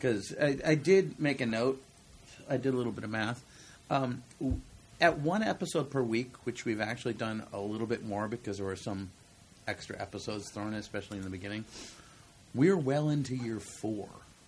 because I did make a note. I did a little bit of math. At one episode per week, which we've actually done a little bit more because there were some extra episodes thrown in, especially in the beginning, we're well into year 4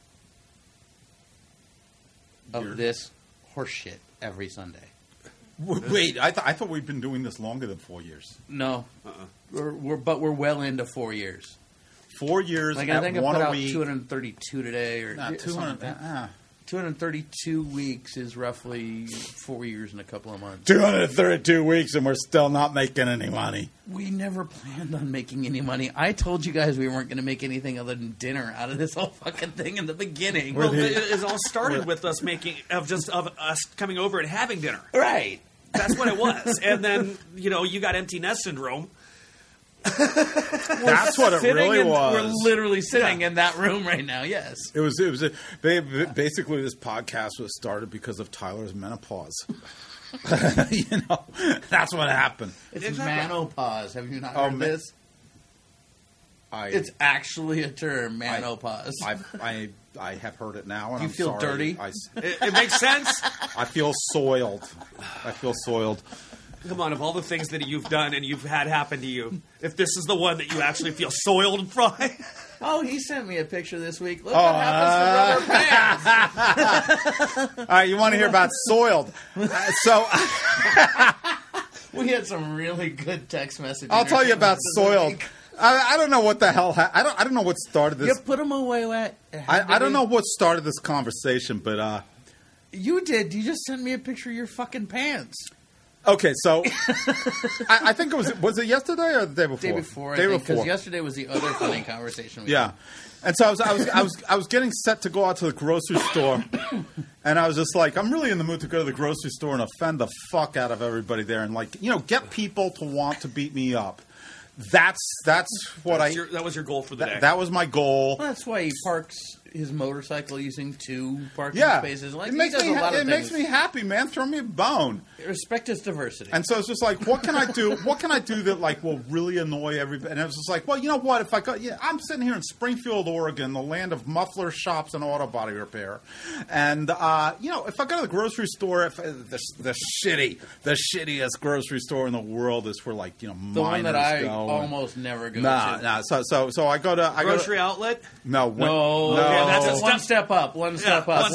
of this horseshit every Sunday. Wait, I thought we've been doing this longer than 4 years. No. We're well into 4 years. 4 years like, at I think one I put a out week. 232 today. Or 200. 232 weeks is roughly 4 years and a couple of months. 232 weeks and we're still not making any money. We never planned on making any money. I told you guys we weren't going to make anything other than dinner out of this whole fucking thing in the beginning. Well, it all started with us of us coming over and having dinner. Right. That's what it was. And then, you got empty nest syndrome. That's what it really was. We're literally sitting in that room right now. Yes, it was. Basically, this podcast was started because of Tyler's menopause. That's what happened. It's menopause. Have you not heard this? It's actually a term, menopause. I have heard it now. And Do you feel dirty? It makes sense. I feel soiled. Come on, of all the things that you've done and you've had happen to you, if this is the one that you actually feel soiled by. Oh, he sent me a picture this week. Look what happens to rubber pants. All right, you want to hear about soiled? We had some really good text messages. I'll tell you about soiled. I don't know what the hell. I don't know what started this. You put them away wet. I don't know what started this conversation, but you did. You just sent me a picture of your fucking pants. Okay, so I think it was it yesterday or the day before? Day before, because yesterday was the other funny conversation. And so I was getting set to go out to the grocery store, and I was just like, I'm really in the mood to go to the grocery store and offend the fuck out of everybody there, and get people to want to beat me up. That was your goal for the day. That was my goal. Well, that's why he parks his motorcycle using 2 parking spaces. It makes me happy, man. Throw me a bone. Respect his diversity. And so it's just like, what can I do? What can I do that will really annoy everybody? And it was just like, well, you know what? If I go, I'm sitting here in Springfield, Oregon, the land of muffler shops and auto body repair, and if I go to the grocery store, if the shittiest grocery store in the world is where the one that I almost never go to. So I go to grocery outlet. No. Okay, that's one step up. One step up.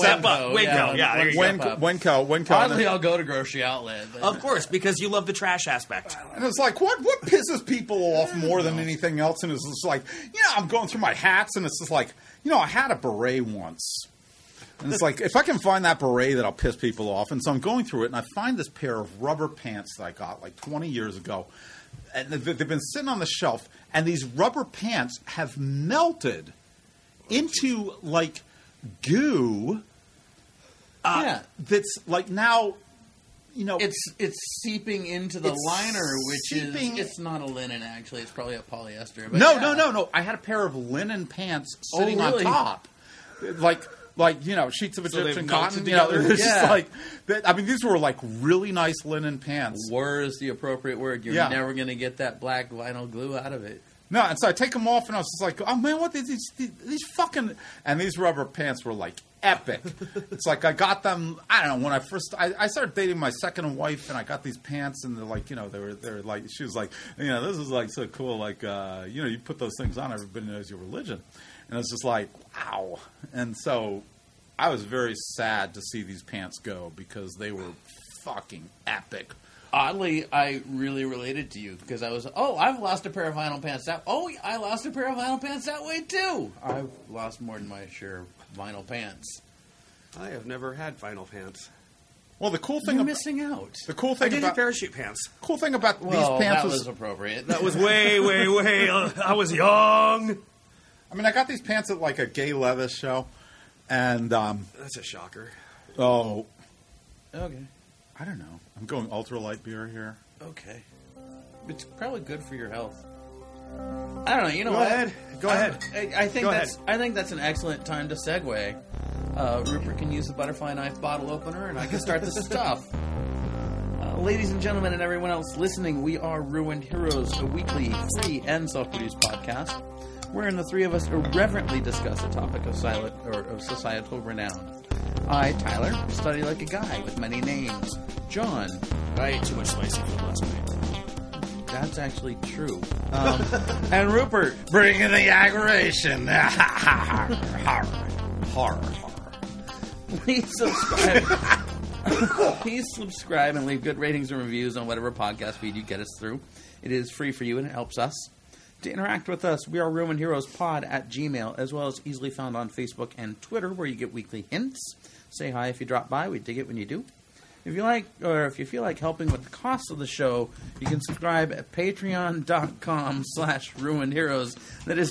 Winco. Winco. Oddly, I'll go to grocery outlet. Of course, because you love the trash aspect. And it's like, what pisses people off more than anything else? And it's just like, I'm going through my hats, and it's just like, I had a beret once. And it's like, if I can find that beret, that'll piss people off. And so I'm going through it, and I find this pair of rubber pants that I got 20 years ago. And they've been sitting on the shelf, and these rubber pants have melted into goo. That's now, it's seeping into the liner, which it's not a linen actually. It's probably a polyester. But no. I had a pair of linen pants sitting on top, sheets of Egyptian cotton. It's just like, I mean, these were really nice linen pants. Were is the appropriate word. You're never going to get that black vinyl glue out of it. No, and so I take them off, and I was just like, oh, man, what these fucking... And these rubber pants were, epic. It's like I got them, I don't know, when I started dating my second wife, and I got these pants, and they're like, she was like, this is, so cool, you put those things on, everybody knows your religion. And it's just like, wow. And so I was very sad to see these pants go, because they were fucking epic. Oddly, I really related to you because I was, I've lost a pair of vinyl pants I lost a pair of vinyl pants that way too. I've lost more than my share of vinyl pants. I have never had vinyl pants. Well, the cool thing you're missing out. The cool thing about parachute pants. Cool thing about these pants was appropriate. That was way, way, way. I was young. I mean, I got these pants at a gay leather show, and that's a shocker. Oh, okay. I don't know. I'm going ultralight beer here. Okay. It's probably good for your health. I don't know. You know Go what? ahead. Go ahead. I think that's an excellent time to segue. Rupert can use the butterfly knife bottle opener, and I can start the stuff. Ladies and gentlemen, and everyone else listening, we are Ruined Heroes, a weekly, free, and self-produced podcast wherein the three of us irreverently discuss a topic of societal renown. I, Tyler, study like a guy with many names. John. I ate too much spicy food last night. That's actually true. And Rupert. Bringing the aggravation. Horror. Please subscribe. Please subscribe and leave good ratings and reviews on whatever podcast feed you get us through. It is free for you and it helps us. To interact with us, we are RuinHeroesPod@gmail.com, as well as easily found on Facebook and Twitter, where you get weekly hints. Say hi if you drop by. We dig it when you do. If you like, or if you feel like helping with the cost of the show, you can subscribe at patreon.com/ruinedheroes. That is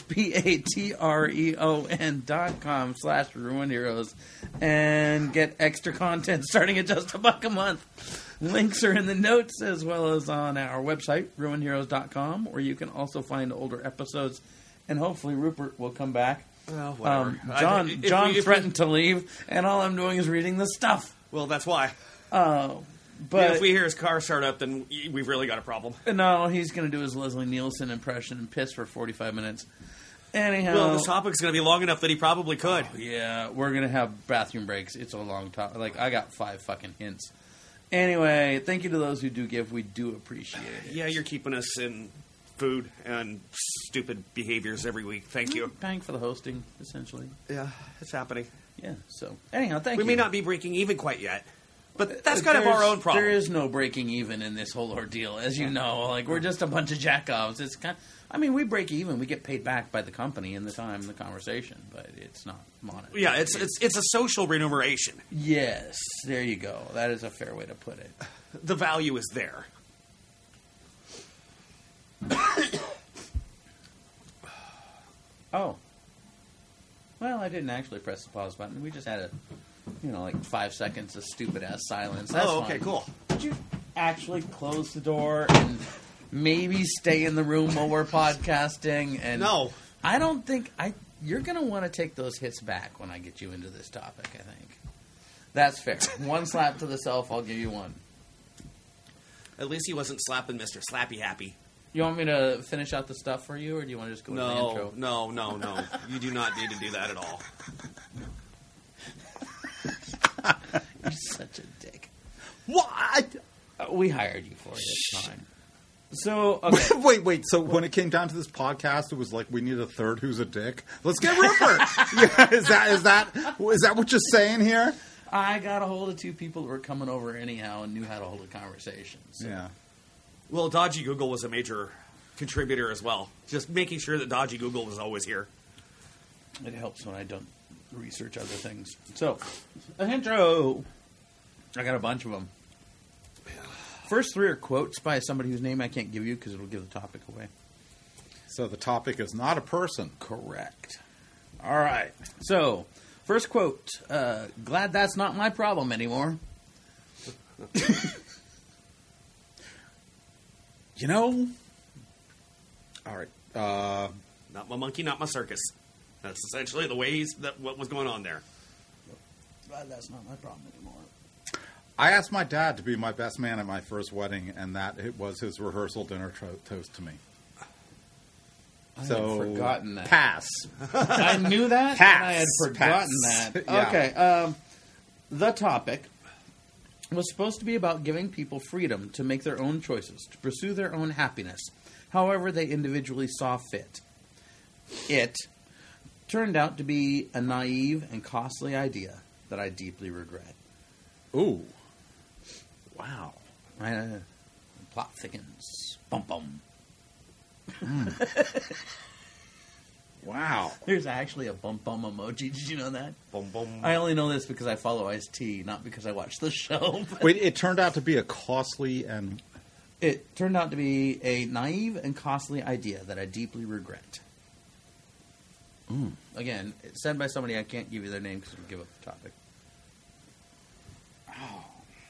patreon.com/ruinedheroes. And get extra content starting at just $1 a month. Links are in the notes as well as on our website, ruinedheroes.com, where you can also find older episodes. And hopefully Rupert will come back. Well, whatever. John threatened to leave, and all I'm doing is reading the stuff. Well, that's why. But if we hear his car start up, then we've really got a problem. No, he's going to do his Leslie Nielsen impression and piss for 45 minutes. Anyhow, Well, this topic's going to be long enough that he probably could. yeah, we're going to have bathroom breaks. It's a long topic. Like, I got 5 fucking hints. Anyway, thank you to those who do give. We do appreciate it. Yeah, you're keeping us in food and stupid behaviors every week. Thank you. Paying for the hosting, essentially. Yeah, it's happening. Yeah, so, anyhow, thank We you. may not be breaking even quite yet, but that's kind of our own problem. There is no breaking even in this whole ordeal, as you know. Like, we're just a bunch of jackoffs. It's kind. I mean, we break even. We get paid back by the company in the time, the conversation, but it's not monetary. Yeah, it's a social remuneration. Yes, there you go. That is a fair way to put it. The value is there. Oh. Well, I didn't actually press the pause button. We just had a, like 5 seconds of stupid-ass silence. That's Okay, fine. cool. Did you actually close the door and maybe stay in the room while we're podcasting? And No. I don't think... You're going to want to take those hits back when I get you into this topic, I think. That's fair. One slap to the self, I'll give you one. At least he wasn't slapping Mr. Slappy Happy. You want me to finish out the stuff for you, or do you want to just go to the intro? No. You do not need to do that at all. You're such a dick. What? We hired you for it. It's fine. So, okay. Wait. So when it came down to this podcast, it was like we need a third who's a dick. Let's get Rupert. Yeah, is that what you're saying here? I got a hold of 2 people that were coming over anyhow and knew how to hold a conversation. So. Yeah. Well, Dodgy Google was a major contributor as well. Just making sure that Dodgy Google was always here. It helps when I don't research other things. So, an intro. I got a bunch of them. First 3 are quotes by somebody whose name I can't give you because it'll give the topic away. So the topic is not a person. Correct. All right. So, first quote. Glad that's not my problem anymore. All right. Not my monkey, not my circus. That's essentially the way what was going on there. Glad that's not my problem anymore. I asked my dad to be my best man at my first wedding, and that it was his rehearsal dinner toast to me. I had forgotten that. Pass. I knew that, Pass. and I had forgotten Pass. that. Yeah. Okay, the topic was supposed to be about giving people freedom to make their own choices, to pursue their own happiness, however they individually saw fit. It turned out to be a naive and costly idea that I deeply regret. Ooh. Wow. Plot thickens. Bum bum. Wow. There's actually a bum bum emoji. Did you know that? Boom, boom. I only know this because I follow Ice-T, not because I watched the show. Wait, it turned out to be a costly and... It turned out to be a naive and costly idea that I deeply regret. Again, it's said by somebody I can't give you their name because it'll give up the topic. Oh.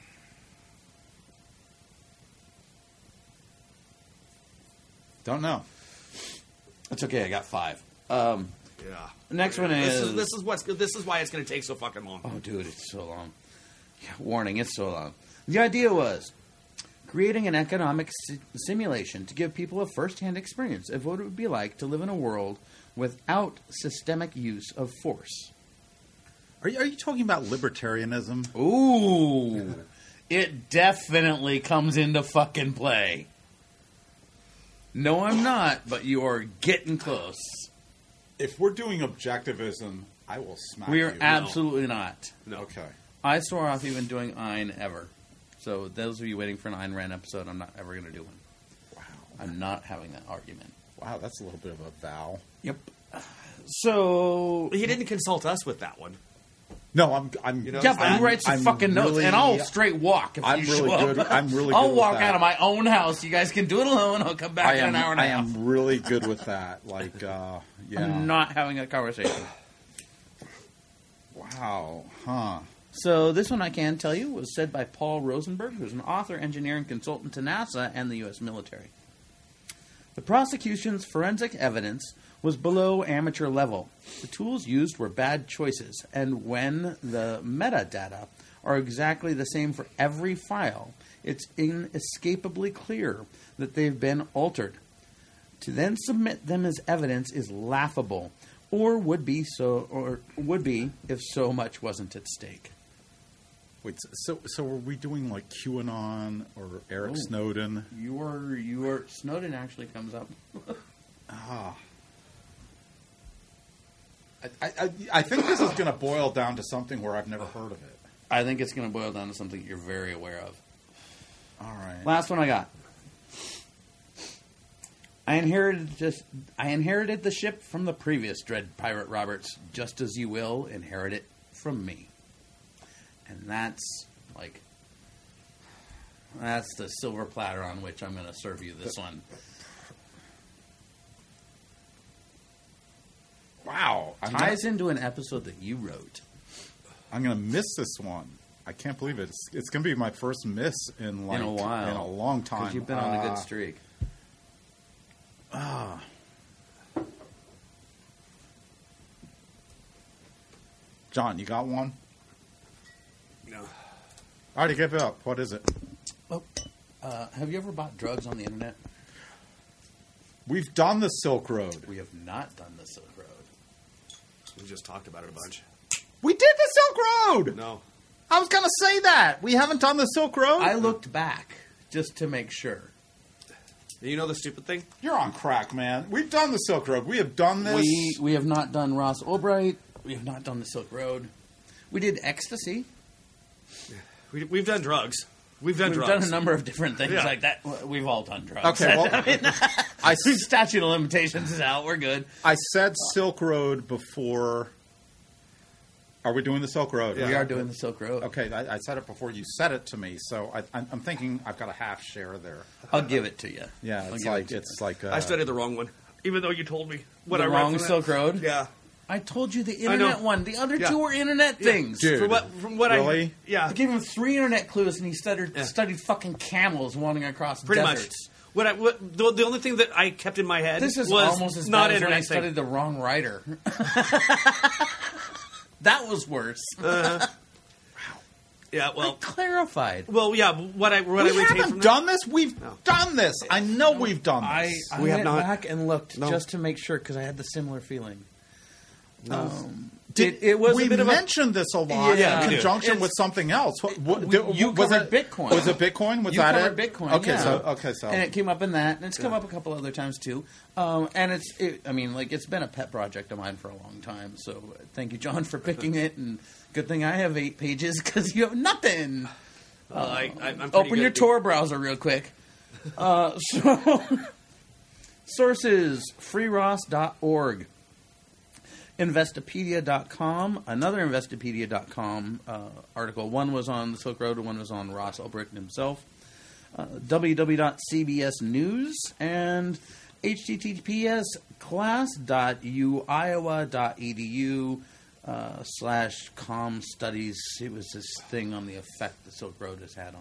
Don't know. It's okay, I got 5. Yeah. Next one is... This is why it's going to take so fucking long. Oh, dude, it's so long. Yeah, warning, it's so long. The idea was creating an economic simulation to give people a first-hand experience of what it would be like to live in a world without systemic use of force. Are you talking about libertarianism? Ooh, it definitely comes into fucking play. No, I'm not, but you are getting close. If we're doing objectivism, I will smack We you. are absolutely not. No. Okay. I swore off even doing Ein ever. So those of you waiting for an Ayn Rand episode, I'm not ever going to do one. Wow. I'm not having that argument. Wow, that's a little bit of a vow. Yep. So He didn't consult us with that one. No, I'm. You know, yeah, but who writes the I'm fucking notes? really- And I'll straight walk if I'm you really show good. up. I'm really. I'll good walk with that. out of my own house. You guys can do it alone. I'll come back in an hour and a I half. am really good with that. Like, yeah. I'm not having a conversation. Wow. Huh. So this one I can tell you was said by Paul Rosenberg, who's an author, engineer, and consultant to NASA and the U.S. military. The prosecution's forensic evidence was below amateur level. The tools used were bad choices, and when the metadata are exactly the same for every file, it's inescapably clear that they've been altered. To then submit them as evidence is laughable, or would be if so much wasn't at stake. Wait. So are we doing like QAnon or Eric Snowden? Your Snowden actually comes up. I think this is going to boil down to something where I've never heard of it. I think it's going to boil down to something you're very aware of. All right. Last one I got. I inherited the ship from the previous Dread Pirate Roberts, just as you will inherit it from me. And that's the silver platter on which I'm going to serve you this one. Wow. Ties into an episode that you wrote. I'm going to miss this one. I can't believe it. It's going to be my first miss in In a while. in a long time. Because you've been on a good streak. John, you got one? No. All right, give it up. What is it? Oh, have you ever bought drugs on the internet? We've done the Silk Road. We have not done the Silk Road. We just talked about it a bunch. We did the Silk Road! No. I was going to say that. We haven't done the Silk Road? I looked back just to make sure. You know the stupid thing? You're on crack, man. We've done the Silk Road. We have done this. We have not done Ross Ulbright. We have not done the Silk Road. We did ecstasy. We've done drugs. We've done We've drugs. done a number of different things Yeah. like that. We've all done drugs. Okay, well, I Statute of limitations is out. We're good. said Silk Road before. Are we doing the Silk Road? Yeah. We are doing the Silk Road. Okay, I said it before you said it to me, so I'm thinking I've got a half share there. I'll give it to you. Yeah, I'll it's give like it to you. it's like I studied the wrong one, even though you told me what the I read wrong from that. Silk Road. Yeah. I told you the know. internet one. The other Yeah. two were internet things. Dude. From what Really? I yeah, I gave him 3 internet clues, and he studied Yeah. fucking camels wandering across pretty deserts. much. The only thing that I kept in my head This is was almost as not bad as when I internet studied thing. the wrong writer. That was worse. Yeah, I well, clarified. yeah. What I We retained from haven't that- done this. We've No. done this. I know we've done I this. We have went not. back and looked No. just to make sure because I had the similar feeling. Did, it was we a bit of mentioned this a lot Yeah, in we do. conjunction It's- with something else. you was covered it Bitcoin. Was it Bitcoin? Was you that covered it? Bitcoin. Okay, yeah. so and it came up in that, and it's come up a couple other times too. And it's been a pet project of mine for a long time. So thank you, John, for picking it. And good thing I have 8 pages because you have nothing. I'm pretty Open good your at Tor browser real quick. Sources: freeross.org, Investopedia.com, another Investopedia.com article. One was on the Silk Road and one was on Ross Ulbricht himself. www.cbs News and https class.uiowa.edu /com studies. It was this thing on the effect the Silk Road has had on,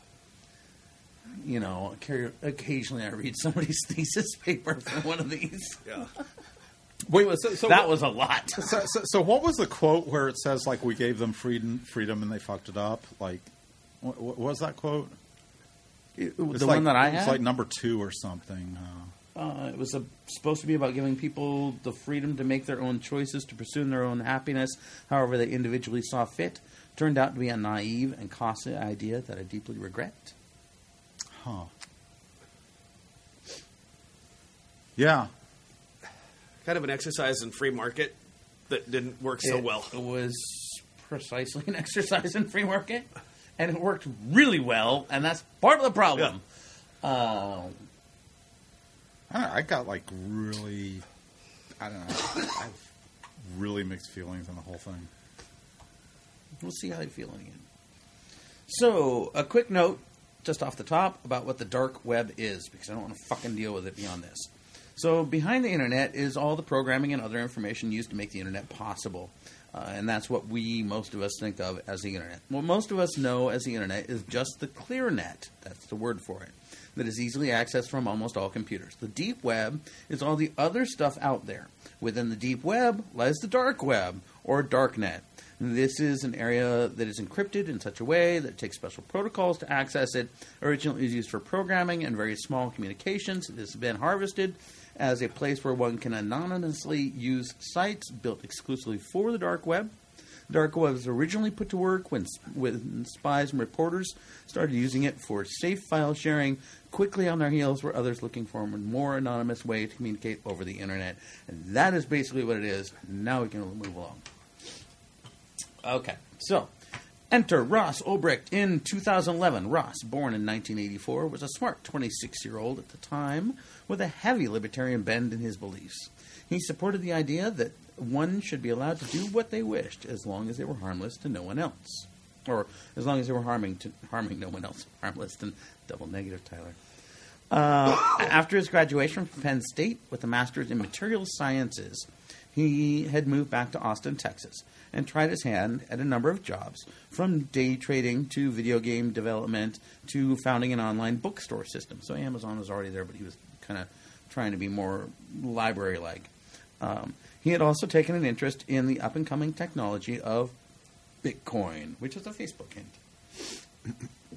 occasionally I read somebody's thesis paper for one of these. Yeah. wait, so That was a lot. So what was the quote where it says like we gave them freedom and they fucked it up? Like, what was that quote? The It's one that I It's had? like number 2 or something. It was supposed to be about giving people the freedom to make their own choices, to pursue their own happiness, however they individually saw fit. Turned out to be a naive and costly idea that I deeply regret. Huh. Yeah. Kind of an exercise in free market that didn't work so well. It was precisely an exercise in free market, and it worked really well, and that's part of the problem. I got like really, I don't know, I have really mixed feelings on the whole thing. We'll see how you feel in the end. So, a quick note, just off the top, about what the dark web is, because I don't want to fucking deal with it beyond this. So, behind the internet is all the programming and other information used to make the internet possible. And that's what most of us think of as the internet. What most of us know as the internet is just the clear net. That's the word for it. That is easily accessed from almost all computers. The deep web is all the other stuff out there. Within the deep web lies the dark web, or darknet. This is an area that is encrypted in such a way that it takes special protocols to access it. Originally it was used for programming and very small communications. It has been harvested as a place where one can anonymously use sites built exclusively for the dark web. The dark web was originally put to work when spies and reporters started using it for safe file sharing. Quickly on their heels were others looking for a more anonymous way to communicate over the internet. And that is basically what it is. Now we can move along. Okay, so enter Ross Ulbricht in 2011. Ross, born in 1984, was a smart 26-year-old at the time with a heavy libertarian bend in his beliefs. He supported the idea that one should be allowed to do what they wished as long as they were harmless to no one else. Or as long as they were harming no one else. Harmless and double negative, Tyler. After his graduation from Penn State with a master's in materials sciences, he had moved back to Austin, Texas, and tried his hand at a number of jobs, from day trading to video game development to founding an online bookstore system. So Amazon was already there, but he was kind of trying to be more library-like. He had also taken an interest in the up-and-coming technology of Bitcoin, which is a Facebook hint.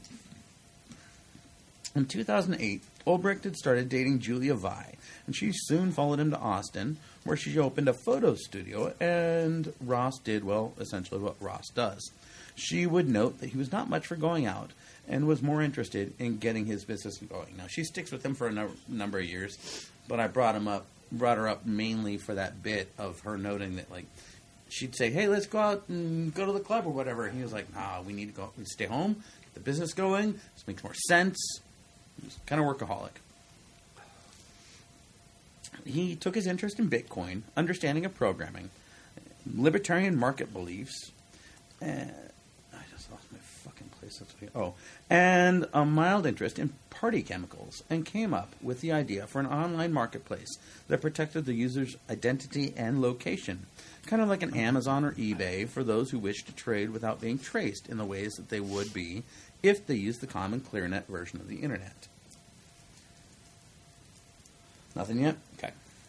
In 2008, Ulbricht had started dating Julia Vai, and she soon followed him to Austin, where she opened a photo studio, and Ross did, well, essentially what Ross does. She would note that he was not much for going out, and was more interested in getting his business going. Now, she sticks with him for a number of years, but I brought her up mainly for that bit of her noting that, like, she'd say, hey, let's go out and go to the club or whatever. And he was like, nah, we need to go, we stay home, get the business going. This makes more sense. He's kind of workaholic. He took his interest in Bitcoin, understanding of programming, libertarian market beliefs, and I just lost my fucking place. And a mild interest in party chemicals, and came up with the idea for an online marketplace that protected the user's identity and location, kind of like an Amazon or eBay for those who wish to trade without being traced in the ways that they would be if they used the common ClearNet version of the internet. Nothing yet? Okay.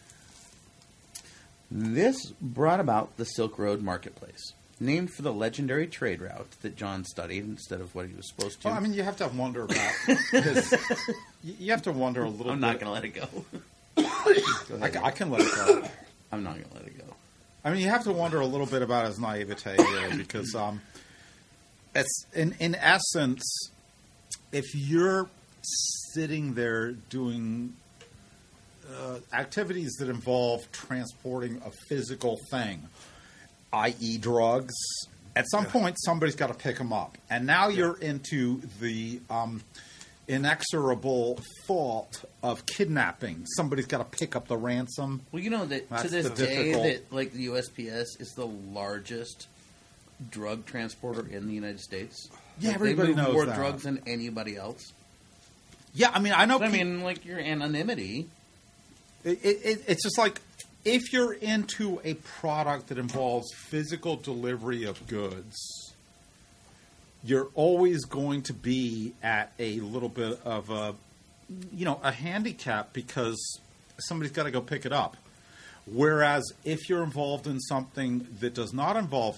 This brought about the Silk Road Marketplace, named for the legendary trade route that John studied instead of what he was supposed to. Well, I mean, you have to wonder about his, you have to wonder a little I'm bit. not going to let it go. I can let it go. I'm not going to let it go. I mean, you have to wonder a little bit about his naivete here, because it's in essence, if you're sitting there doing activities that involve transporting a physical thing, i.e. drugs, at some point somebody's got to pick them up. And now you're into the inexorable fault of kidnapping. Somebody's got to pick up the ransom. Well, you know that That's to this the day difficult- that like the USPS is the largest drug transporter in the United States. Yeah, Like, everybody they move knows more that. drugs than anybody else. Yeah, I mean, I know. But, I mean, like your anonymity. It's just like, if you're into a product that involves physical delivery of goods, you're always going to be at a little bit of a handicap, because somebody's got to go pick it up. Whereas if you're involved in something that does not involve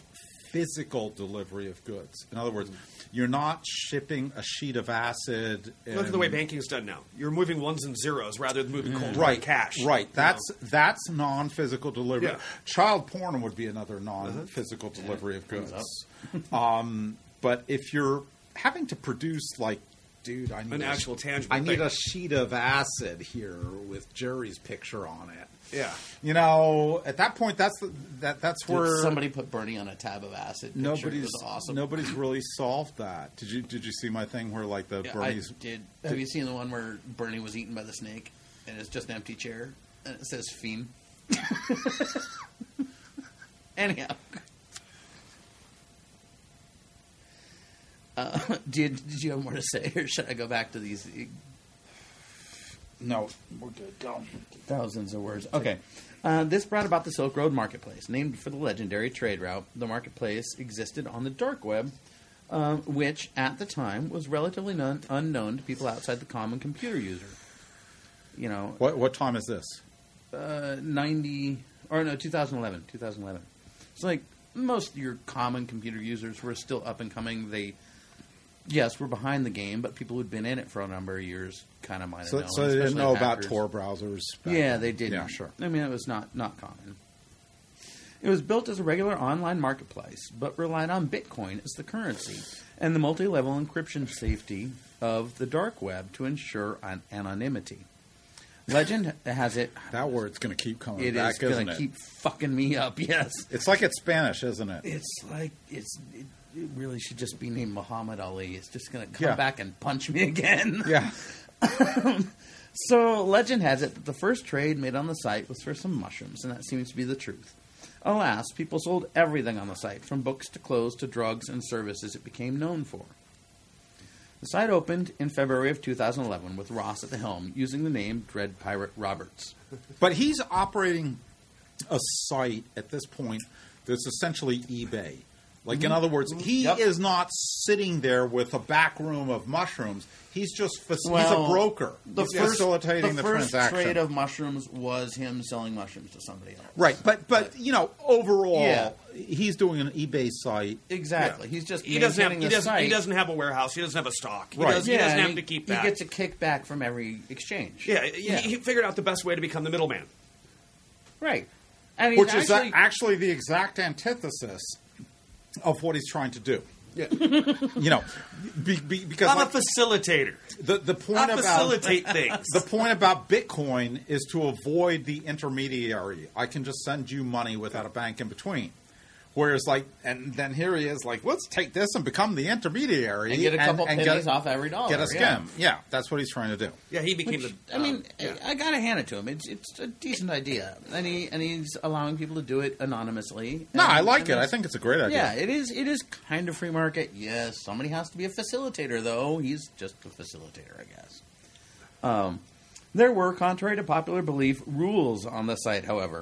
physical delivery of goods. In other words, you're not shipping a sheet of acid. Look at the way banking's done now. You're moving ones and zeros rather than moving cold Right, cash. right. That's non-physical delivery. Yeah. Child porn would be another non-physical delivery of goods. But if you're having to produce, like, dude, I need An actual tangible I need thing. a sheet of acid here with Jerry's picture on it. Yeah. You know, at that point, that's where Somebody put Bernie on a tab of acid. Picture. It nobody's was awesome. nobody's really solved that. Did you see my thing where like the Yeah, Bernie's? I did. Have you seen the one where Bernie was eaten by the snake and it's just an empty chair and it says "Fiend"? Anyhow, did you have more to say, or should I go back to these No, we're good. Go. thousands of words? Okay. This brought about the Silk Road Marketplace, named for the legendary trade route. The marketplace existed on the dark web, which at the time was relatively unknown to people outside the common computer user. You know, What time is this? 2011. 2011. It's like most of your common computer users were still up and coming. They, yes, were behind the game, but people who'd been in it for a number of years kind of might have known. So they didn't especially know about hackers. Tor browsers. back Yeah, then. they didn't. Yeah, sure. I mean, it was not common. It was built as a regular online marketplace, but relied on Bitcoin as the currency and the multi-level encryption safety of the dark web to ensure anonymity. Legend has it. That word's going to keep coming It back, is going isn't to it? keep fucking me up. Yes, It's like it's Spanish, isn't it? it's like it really should just be named Muhammad Ali. It's just going to come Yeah. back and punch me again. Yeah. So, legend has it that the first trade made on the site was for some mushrooms, and that seems to be the truth. Alas, people sold everything on the site, from books to clothes to drugs and services it became known for. The site opened in February of 2011 with Ross at the helm, using the name Dread Pirate Roberts. But he's operating a site at this point that's essentially eBay. Like, in other words, he Yep. is not sitting there with a back room of mushrooms. He's just he's a Well, broker. He's facilitating the first transaction. trade of mushrooms was him selling mushrooms to somebody else. Right, but you know, overall, Yeah. he's doing an eBay site. Exactly. He's just He doesn't have. maintaining the site. He doesn't have a warehouse. He doesn't have a stock. He Right. doesn't and have to keep that. He gets a kickback from every exchange. Yeah, he figured out the best way to become the middleman. Right. And he's Which is actually the exact antithesis of what he's trying to do. Yeah. You know, because I'm like, a facilitator. the point I about facilitate things. the point about Bitcoin is to avoid the intermediary. I can just send you money without a bank in between. Whereas, like, and then here he is, like, let's take this and become the intermediary and get a couple and pennies off every dollar. Get a skim. Yeah, that's what he's trying to do. Yeah, he became Which, the. I mean, yeah. I gotta hand it to him. It's a decent idea, and he's allowing people to do it anonymously. No, And- I like and it. I it's- think it's a great idea. Yeah, it is kind of free market. Yes, somebody has to be a facilitator, though. He's just a facilitator, I guess. There were, contrary to popular belief, rules on the site, however.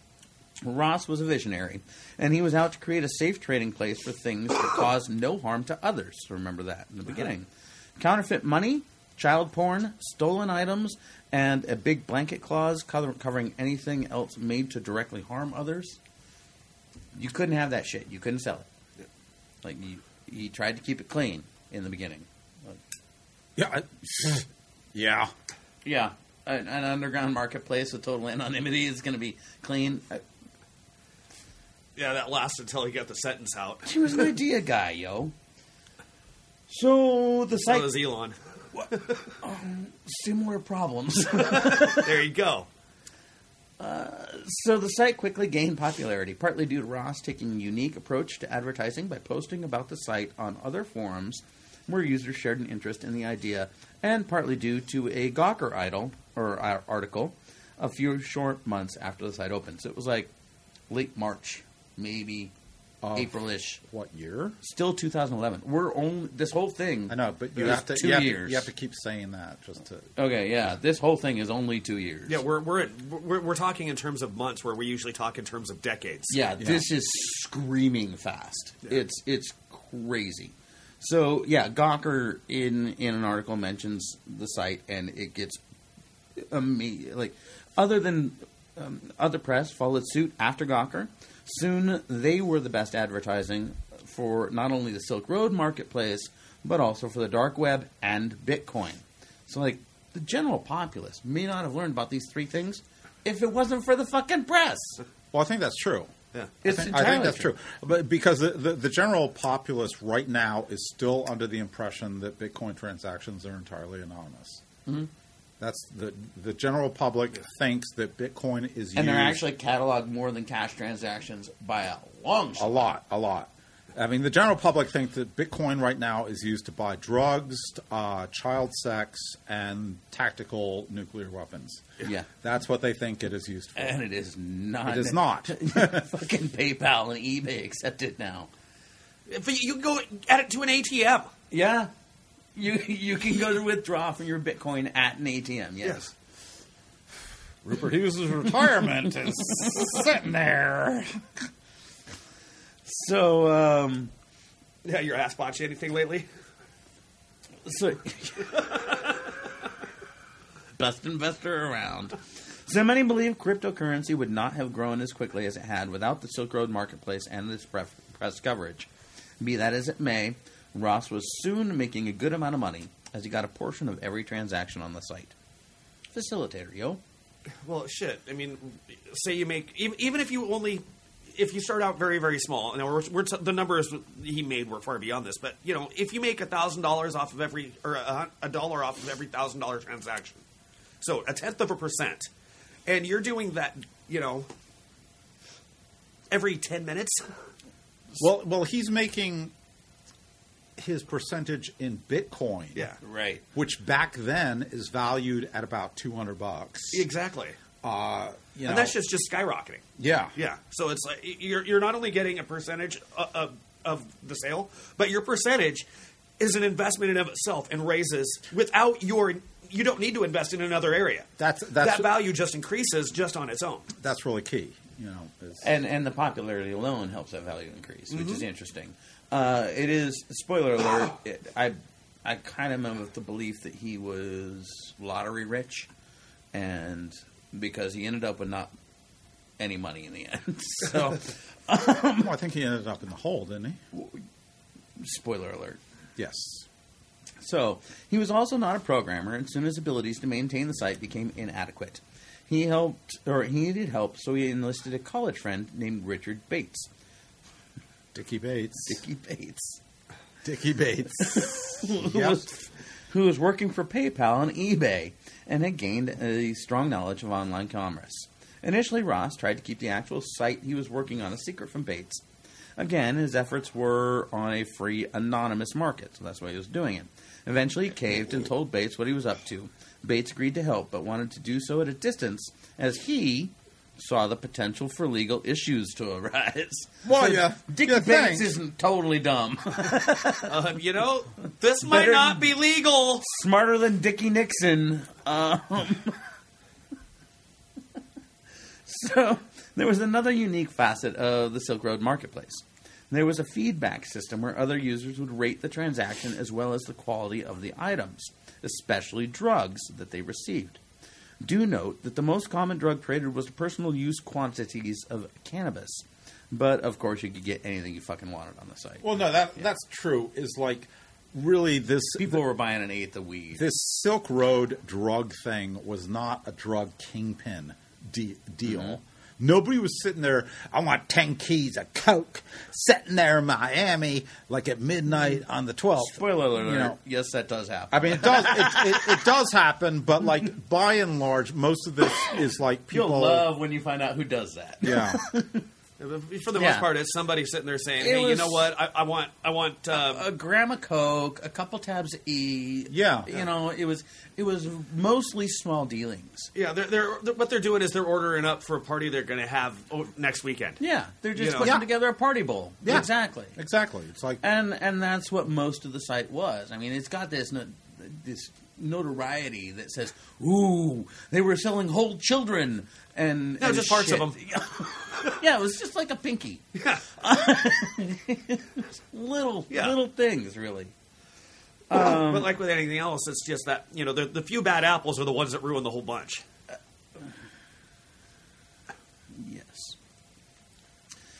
Ross was a visionary, and he was out to create a safe trading place for things that cause no harm to others. Remember that in the beginning. Counterfeit money, child porn, stolen items, and a big blanket clause covering anything else made to directly harm others. You couldn't have that shit. You couldn't sell it. Like, he tried to keep it clean in the beginning. Like, Yeah. Yeah. yeah, an underground marketplace with total anonymity is going to be clean. Yeah, that lasted until he got the sentence out. He was an idea guy, yo. So the So site does Elon. similar problems. There you go. So the site quickly gained popularity, partly due to Ross taking a unique approach to advertising by posting about the site on other forums where users shared an interest in the idea, and partly due to a Gawker article a few short months after the site opened. So it was like late March, maybe April-ish. What year? Still 2011. We're only this whole thing. I know, but you is have to 2 you have years. To, you have to keep saying that just to. Okay, yeah. This whole thing is only 2 years. Yeah, we're talking in terms of months, where we usually talk in terms of decades. Yeah, this is screaming fast. It's crazy. So yeah, Gawker in an article mentions the site, and it gets like other than other press followed suit after Gawker. Soon, they were the best advertising for not only the Silk Road marketplace, but also for the dark web and Bitcoin. So, like, the general populace may not have learned about these three things if it wasn't for the fucking press. Well, I think that's true. Yeah. It's I think entirely that's true. But because the general populace right now is still under the impression that Bitcoin transactions are entirely anonymous. Mm-hmm. That's the general public thinks that Bitcoin is used. And they're actually cataloged more than cash transactions by a long shot. a lot. I mean, the general public think that Bitcoin right now is used to buy drugs, child sex, and tactical nuclear weapons. Yeah. That's what they think it is used for. And it is not. It is not. Fucking PayPal and eBay accept it now. But you can go add it to an ATM. Yeah. You can go to withdraw from your Bitcoin at an ATM, yes. Rupert Hughes' retirement is sitting there. So, Yeah, your ass botched anything lately? Best investor around. So many believe cryptocurrency would not have grown as quickly as it had without the Silk Road marketplace and this press coverage. Be that as it may, Ross was soon making a good amount of money as he got a portion of every transaction on the site. Facilitator, yo. Well, shit. I mean, say you make even if you start out very, very small. Now the numbers he made were far beyond this, but you know, if you make $1,000 off of every or a dollar off of every $1,000 transaction, so 0.1%, and you're doing that, you know, every 10 minutes. Well, he's making his percentage in Bitcoin. Yeah, Right. Which back then is valued at about $200. exactly. You know, And that's just skyrocketing. yeah. Yeah. So it's like you're not only getting a percentage of the sale, but your percentage is an investment in of itself and raises without you don't need to invest in another area. That's that value just increases just on its own. That's really key. You know, And the popularity alone helps that value increase, which is interesting. It is, spoiler alert, I kind of am of the belief that he was lottery rich, and because he ended up with not any money in the end. So, well, I think he ended up in the hole, didn't he? spoiler alert. Yes. So, he was also not a programmer, and soon his abilities to maintain the site became inadequate. He needed help, so he enlisted a college friend named Richard Bates. Dickie Bates. Dickie Bates. Yep. who was working for PayPal and eBay and had gained a strong knowledge of online commerce. Initially, Ross tried to keep the actual site he was working on a secret from Bates. Again, his efforts were on a free, anonymous market, so that's why he was doing it. Eventually, he caved and told Bates what he was up to. Bates agreed to help, but wanted to do so at a distance, as he saw the potential for legal issues to arise. Well, yeah. Dickie Yeah, Bates thanks. isn't totally dumb. You know, this might Better- not be legal. Smarter than Dickie Nixon. So, there was another unique facet of the Silk Road marketplace. There was a feedback system where other users would rate the transaction as well as the quality of the items, especially drugs that they received. Do note that the most common drug traded was the personal use quantities of cannabis. But, of course, you could get anything you fucking wanted on the site. Well, no, that's true. Is like really this People were buying an eighth of weed. this Silk Road drug thing was not a drug kingpin deal. Mm-hmm. Nobody was sitting there, I want 10 keys of coke, sitting there in Miami like at midnight on the 12th. Spoiler alert, You know, yes, that does happen. I mean, it does. It does happen, but like by and large, most of this is like people. You'll love when you find out who does that. Yeah, For the Yeah. most part, it's somebody sitting there saying, It "Hey, you was- know what? I want." A gram of Coke, a couple tabs of E. Yeah. You know, it was mostly small dealings. Yeah, they're what they're doing is they're ordering up for a party they're going to have next weekend. Yeah, they're just You know. putting Yeah. together a party bowl. Yeah. Exactly. exactly. It's like And that's what most of the site was. I mean, it's got this notoriety that says, "Ooh, they were selling whole children," and No, and just parts of shit. Yeah, it was just like a pinky. Yeah. Little Yeah. things, really. But like with anything else, it's just that, you know, the few bad apples are the ones that ruin the whole bunch. Yes.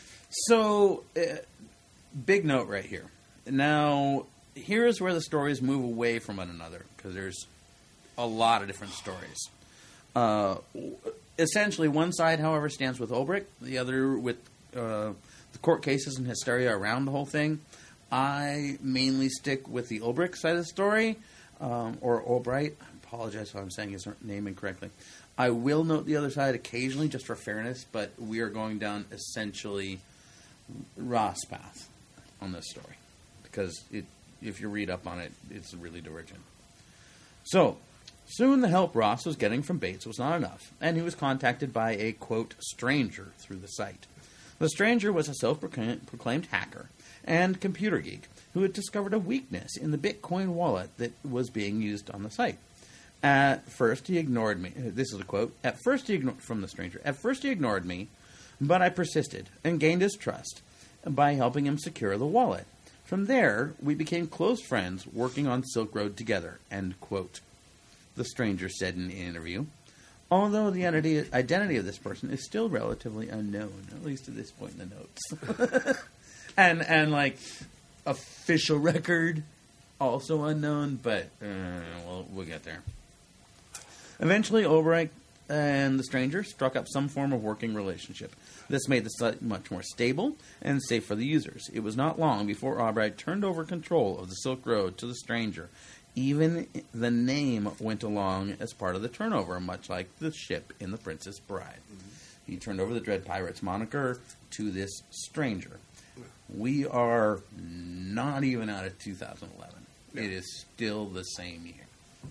So, big note right here. Now, here's where the stories move away from one another, because there's a lot of different stories. Essentially, one side, however, stands with Ulbricht, the other with the court cases and hysteria around the whole thing. I mainly stick with the Ulbricht side of the story, or Albright. I apologize if I'm saying his name incorrectly. I will note the other side occasionally, just for fairness, but we are going down essentially Ross' path on this story, because if you read up on it, it's really divergent. So, soon the help Ross was getting from Bates was not enough, and he was contacted by a, quote, stranger through the site. The stranger was a self-proclaimed hacker and computer geek who had discovered a weakness in the Bitcoin wallet that was being used on the site. At first, he ignored me. This is a quote. From the stranger. At first, he ignored me, but I persisted and gained his trust by helping him secure the wallet. From there, we became close friends working on Silk Road together, end quote. The stranger said in an interview. Although the identity of this person is still relatively unknown, at least at this point in the notes. and like, official record, also unknown, but we'll get there. Eventually, Ulbricht and the stranger struck up some form of working relationship. This made the site much more stable and safe for the users. It was not long before Ulbricht turned over control of the Silk Road to the stranger. Even the name went along as part of the turnover, much like the ship in The Princess Bride. Mm-hmm. He turned over the Dread Pirates moniker to this stranger. We are not even out of 2011. No. It is still the same year.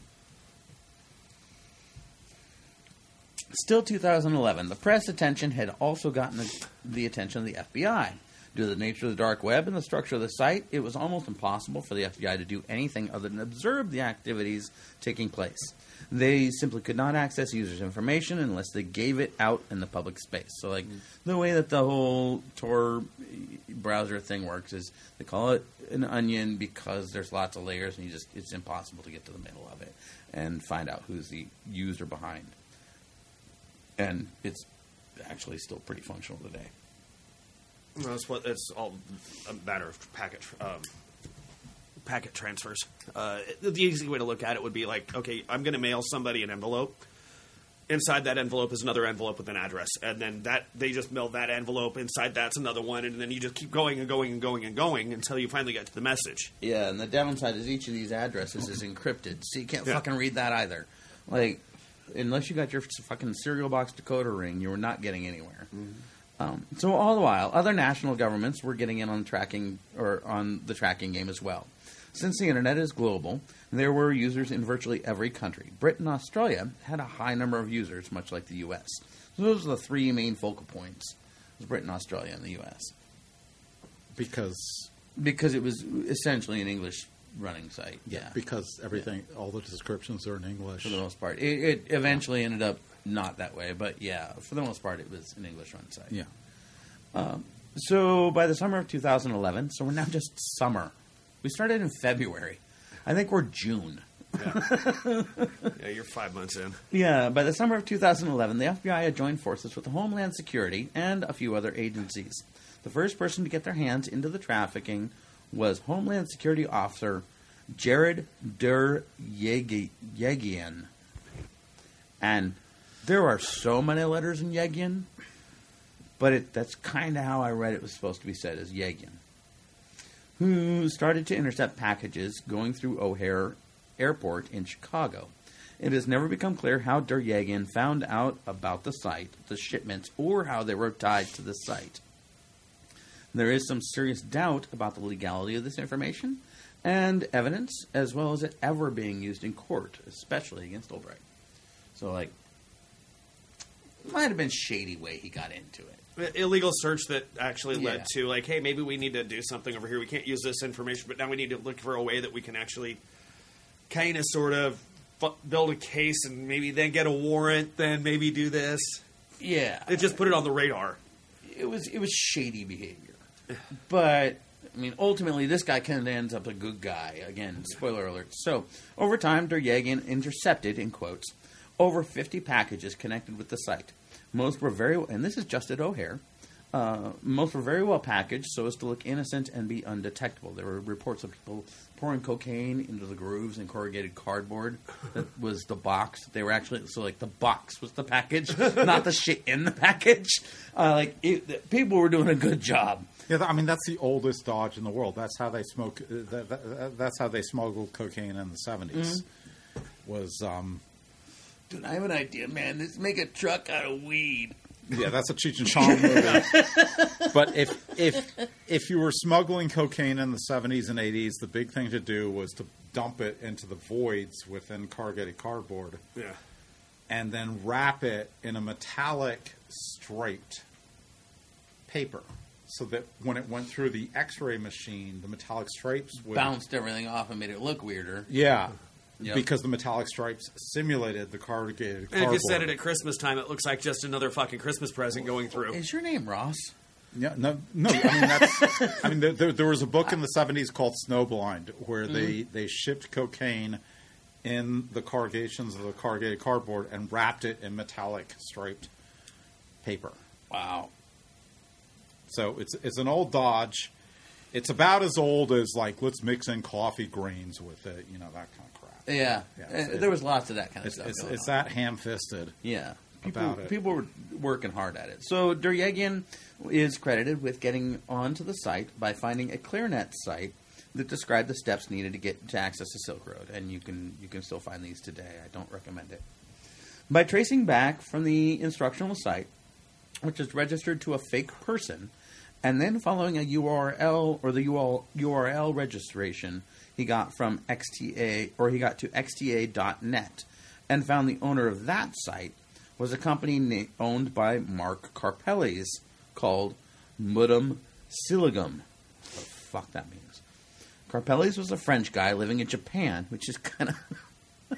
Still 2011, the press attention had also gotten the attention of the FBI. Due to the nature of the dark web and the structure of the site, it was almost impossible for the FBI to do anything other than observe the activities taking place. They simply could not access users' information unless they gave it out in the public space. So, like, the way that the whole Tor browser thing works is they call it an onion because there's lots of layers and it's impossible to get to the middle of it and find out who's the user behind. And it's actually still pretty functional today. Well, it's all a matter of packet transfers. The easy way to look at it would be like, okay, I'm going to mail somebody an envelope. Inside that envelope is another envelope with an address, and then they just mail that envelope. Inside that's another one, and then you just keep going and going and going and going until you finally get to the message. Yeah, and the downside is each of these addresses is encrypted, so you can't fucking read that either. Like, unless you got your fucking cereal box decoder ring, you were not getting anywhere. Mm-hmm. So all the while, other national governments were getting in on tracking or on the tracking game as well. Since the internet is global, there were users in virtually every country. Britain and Australia had a high number of users, much like the U.S. So those are the three main focal points: was Britain, Australia, and the U.S. Because it was essentially an English running site. Yeah, because everything, all the descriptions are in English for the most part. It eventually ended up not that way, but yeah, for the most part, it was an English run site. Yeah. So by the summer of 2011, so we're now just summer. We started in February. I think we're June. Yeah, yeah, you're 5 months in. Yeah, by the summer of 2011, the FBI had joined forces with the Homeland Security and a few other agencies. The first person to get their hands into the trafficking was Homeland Security Officer Jared Yeryegian. And there are so many letters in Yegian, but that's kind of how I read it was supposed to be said, as Yegian, who started to intercept packages going through O'Hare Airport in Chicago. It has never become clear how Yeryegian found out about the site, the shipments, or how they were tied to the site. There is some serious doubt about the legality of this information and evidence, as well as it ever being used in court, especially against Ulbricht. So, like, might have been shady way he got into it. Illegal search that actually led to, like, hey, maybe we need to do something over here. We can't use this information, but now we need to look for a way that we can actually kind of sort of build a case and maybe then get a warrant, then maybe do this. Yeah. It just put it on the radar. It was shady behavior. But, I mean, ultimately, this guy kind of ends up a good guy. Again, spoiler alert. So, over time, Yeryegian intercepted, in quotes, over 50 packages connected with the site. Most were and this is just at O'Hare, Most were very well packaged so as to look innocent and be undetectable. There were reports of people pouring cocaine into the grooves in corrugated cardboard. That was the box. They were actually, so like the box was the package, not the shit in the package. People were doing a good job. Yeah, I mean that's the oldest Dodge in the world. That's how they smoke. That's how they smuggled cocaine in the 70s. Was Dude, I have an idea, man. Let's make a truck out of weed. yeah, that's a Cheech and Chong movie. But if you were smuggling cocaine in the 70s and 80s, the big thing to do was to dump it into the voids within corrugated cardboard. Yeah. And then wrap it in a metallic striped paper. So that when it went through the X-ray machine, the metallic stripes would Bounced everything off and made it look weirder. Yeah, Yep. because the metallic stripes simulated the corrugated And cardboard. if you set it at Christmas time, it looks like just another fucking Christmas present going through. Is your name Ross? Yeah, no. I mean, that's. I mean, there was a book in the 70s called Snowblind where they shipped cocaine in the corrugations of the corrugated cardboard and wrapped it in metallic striped paper. Wow. So it's an old Dodge. It's about as old as like let's mix in coffee grains with it, that kind of crap. Yeah. Yeah, There was lots of that kind of stuff. It's going on. that ham-fisted. Yeah. About it. People were working hard at it. So Duryegian is credited with getting onto the site by finding a ClearNet site that described the steps needed to get to access the Silk Road, and you can still find these today. I don't recommend it. By tracing back from the instructional site, which is registered to a fake person, and then following a URL or the URL registration he got from XTA, or he got to xta.net, and found the owner of that site was a company owned by Mark Karpeles called Mudum Siligum. What the fuck that means. Karpeles was a French guy living in Japan, which is kind of...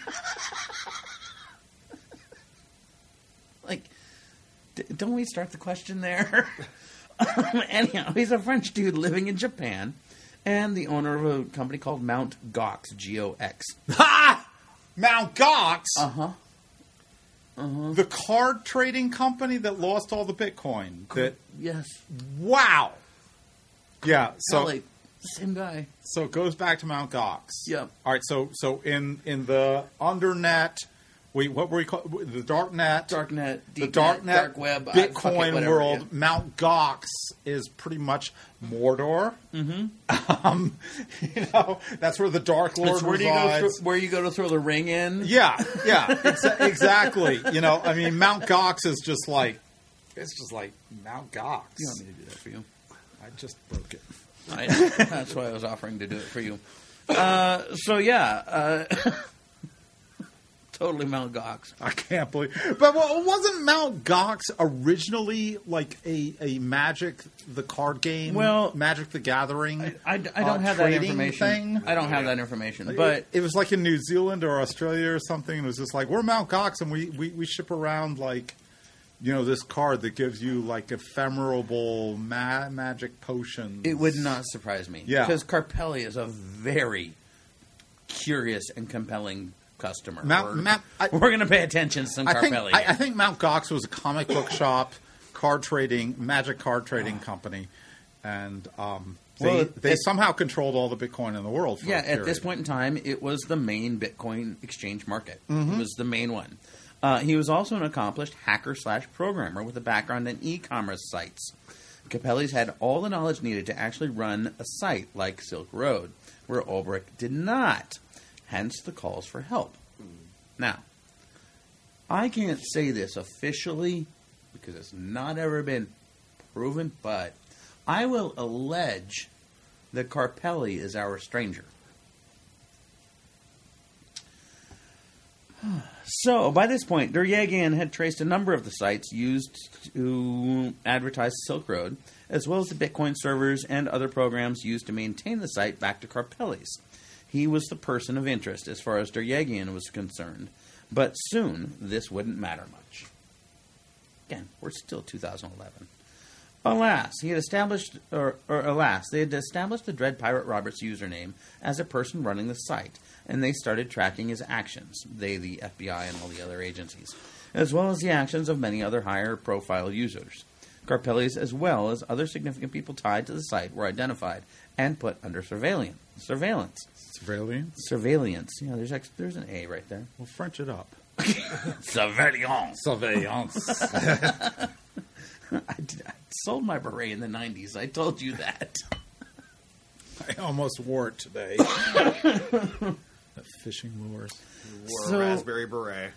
like, don't we start the question there? Anyhow, he's a French dude living in Japan and the owner of a company called Mount Gox, G-O-X. Ha! Mount Gox? Uh-huh. Uh-huh. The card trading company that lost all the Bitcoin. Yes. Wow. Yeah, so Like, same guy. so it goes back to Mount Gox. Yep. All right, so in the undernet, what were we call the darknet? Darknet, The deep darknet, net, dark web, Bitcoin whatever, world. yeah. Mount Gox is pretty much Mordor. Mm-hmm. That's where the Dark Lord It's resides. where you go to throw the ring in. Yeah, exactly. I mean, Mount Gox is just like Mount Gox. You want me to do that for you? I just broke it. That's why I was offering to do it for you. Totally Mount Gox. I can't believe. But wasn't Mount Gox originally like a Magic the card game? Well, Magic the Gathering. I don't have that trading information. thing? I don't have that information. But it was like in New Zealand or Australia or something. It was just like we're Mount Gox and we ship around like this card that gives you like ephemeral magic potions. it would not surprise me. Yeah. Because Karpelli is a very curious and compelling customer. We're going to pay attention to some Karpelli. I think Mount Gox was a comic book shop, magic card trading company, and they somehow controlled all the Bitcoin in the world. For a at period. this point in time, it was the main Bitcoin exchange market. It was the main one. He was also an accomplished hacker/programmer with a background in e-commerce sites. Capelli's had all the knowledge needed to actually run a site like Silk Road, where Ulbrich did not. Hence the calls for help. Now, I can't say this officially because it's not ever been proven, but I will allege that Karpelli is our stranger. So, by this point, Duryegian had traced a number of the sites used to advertise Silk Road, as well as the Bitcoin servers and other programs used to maintain the site back to Karpelli's. He was the person of interest as far as Duryegian was concerned, but soon this wouldn't matter much. Again, we're still 2011. Alas, they had established the Dread Pirate Roberts username as a person running the site, and they started tracking his actions, they, the FBI, and all the other agencies, as well as the actions of many other higher-profile users. Carpelli's, as well as other significant people tied to the site, were identified and put under surveillance. Surveillance? Surveillance. Yeah, there's an A right there. Well, French it up. Surveillance. Surveillance. I sold my beret in the 90s. I told you that. I almost wore it today. The fishing lures. Wore a raspberry beret.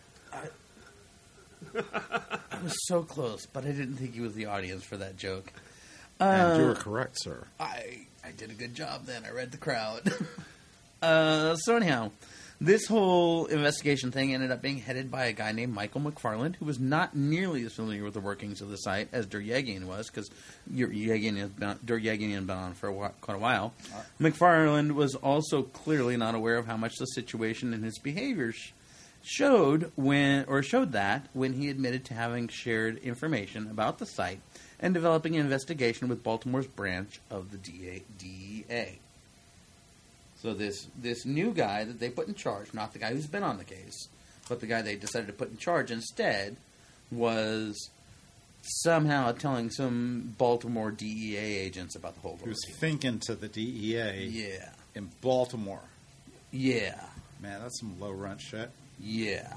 I was so close, but I didn't think he was the audience for that joke. And you were correct, sir. I did a good job then. I read the crowd. So anyhow, this whole investigation thing ended up being headed by a guy named Michael McFarland, who was not nearly as familiar with the workings of the site as Duryagian was, because Duryagian had been on for quite a while. McFarland was also clearly not aware of how much the situation and his behavior showed that when he admitted to having shared information about the site and developing an investigation with Baltimore's branch of the DEA. So this new guy that they put in charge, not the guy who's been on the case, but the guy they decided to put in charge instead, was somehow telling some Baltimore DEA agents about the whole He was thinking to the DEA Yeah. in Baltimore. Yeah. Man, that's some low-rent shit. Yeah.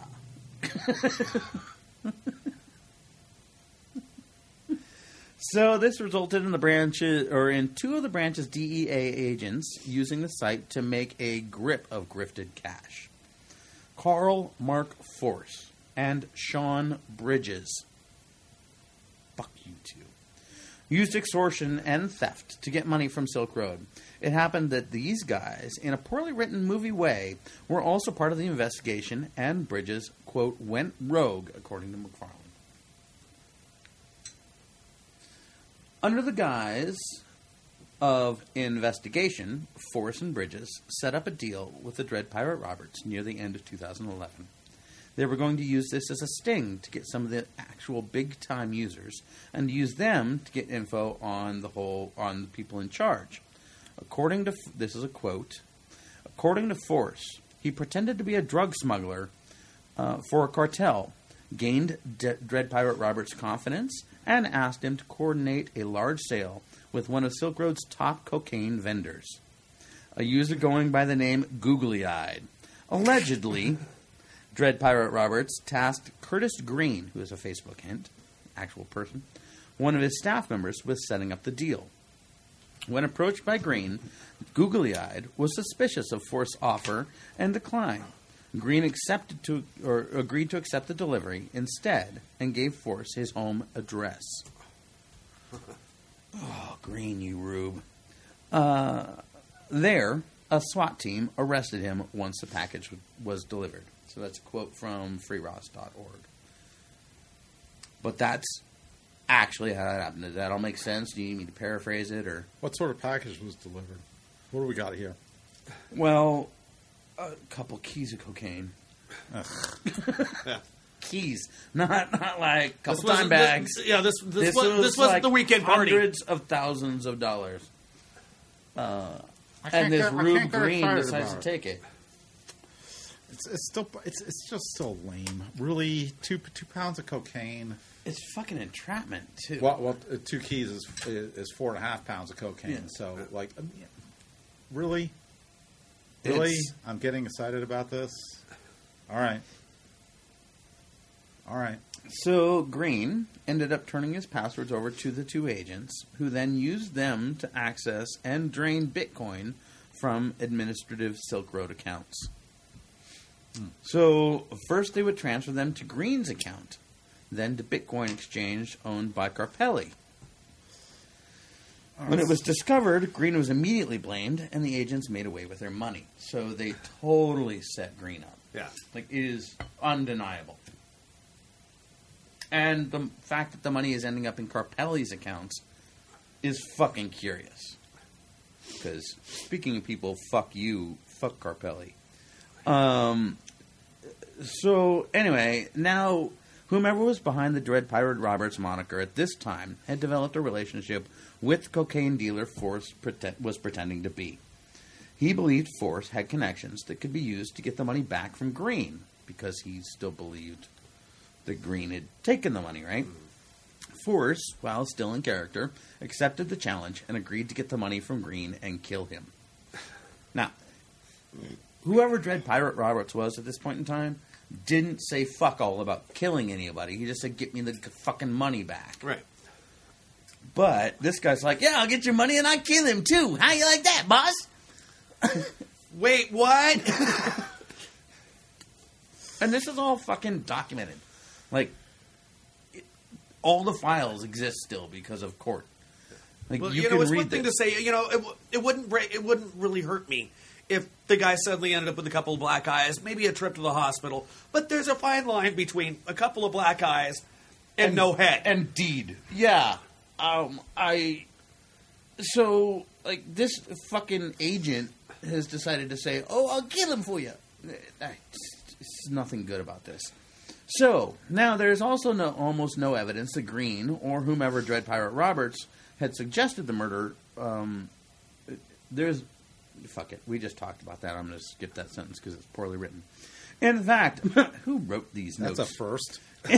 So this resulted in in two of the branch's DEA agents using the site to make a grip of grifted cash. Carl Mark Force and Sean Bridges, fuck you two, used extortion and theft to get money from Silk Road. It happened that these guys, in a poorly written movie way, were also part of the investigation, and Bridges, quote, went rogue, according to McFarland. Under the guise of investigation, Force and Bridges set up a deal with the Dread Pirate Roberts near the end of 2011. They were going to use this as a sting to get some of the actual big-time users and use them to get info on the people in charge. This is a quote, according to Force, he pretended to be a drug smuggler for a cartel, gained Dread Pirate Roberts' confidence, and asked him to coordinate a large sale with one of Silk Road's top cocaine vendors, a user going by the name Googly Eyed. Allegedly, Dread Pirate Roberts tasked Curtis Green, who is a Facebook hint, actual person, one of his staff members, with setting up the deal. When approached by Green, Googly Eyed was suspicious of Force's offer and declined. Green agreed to accept the delivery instead and gave Force his home address. Oh, Green, you rube. There, a SWAT team arrested him once the package was delivered. So that's a quote from freeross.org. But that's actually how that happened. Does that all make sense? Do you need me to paraphrase it? Or What sort of package was delivered? What do we got here? Well, a couple keys of cocaine. Keys, not like a couple dime bags. This was like the weekend party. Hundreds of thousands of dollars. And this Rube Green decides to take it. It's just still lame. Really, 2 pounds of cocaine. It's fucking entrapment too. Well, 2 keys is 4.5 pounds of cocaine. Yeah. So, really, I'm getting excited about this. All right. So Green ended up turning his passwords over to the two agents, who then used them to access and drain Bitcoin from administrative Silk Road accounts. So first they would transfer them to Green's account, then to Bitcoin exchange owned by Carpelli. When it was discovered, Green was immediately blamed, and the agents made away with their money. So they totally set Green up. Yeah. It is undeniable. And the fact that the money is ending up in Carpelli's accounts is fucking curious. Because, speaking of people, fuck you, fuck Carpelli. So, anyway, now, whomever was behind the Dread Pirate Roberts moniker at this time had developed a relationship with the cocaine dealer Force was pretending to be. He believed Force had connections that could be used to get the money back from Green, because he still believed that Green had taken the money, right? Force, while still in character, accepted the challenge and agreed to get the money from Green and kill him. Now, whoever Dread Pirate Roberts was at this point in time didn't say fuck all about killing anybody. He just said, get me the fucking money back. Right. But this guy's like, yeah, I'll get your money and I'll kill him too. How you like that, boss? Wait, what? And this is all fucking documented. Like, all the files exist still because of court. Like, Well, you you can know, it's read one thing to this. say. You know, it wouldn't really hurt me if the guy suddenly ended up with a couple of black eyes, maybe a trip to the hospital. But there's a fine line between a couple of black eyes and no head. Indeed. Yeah. So, like, this fucking agent has decided to say, oh, I'll kill him for you. It's nothing good about this. So, now there's also almost no evidence that Green, or whomever Dread Pirate Roberts, had suggested the murder. Fuck it. We just talked about that. I'm going to skip that sentence because it's poorly written. In fact, who wrote these notes? That's a first.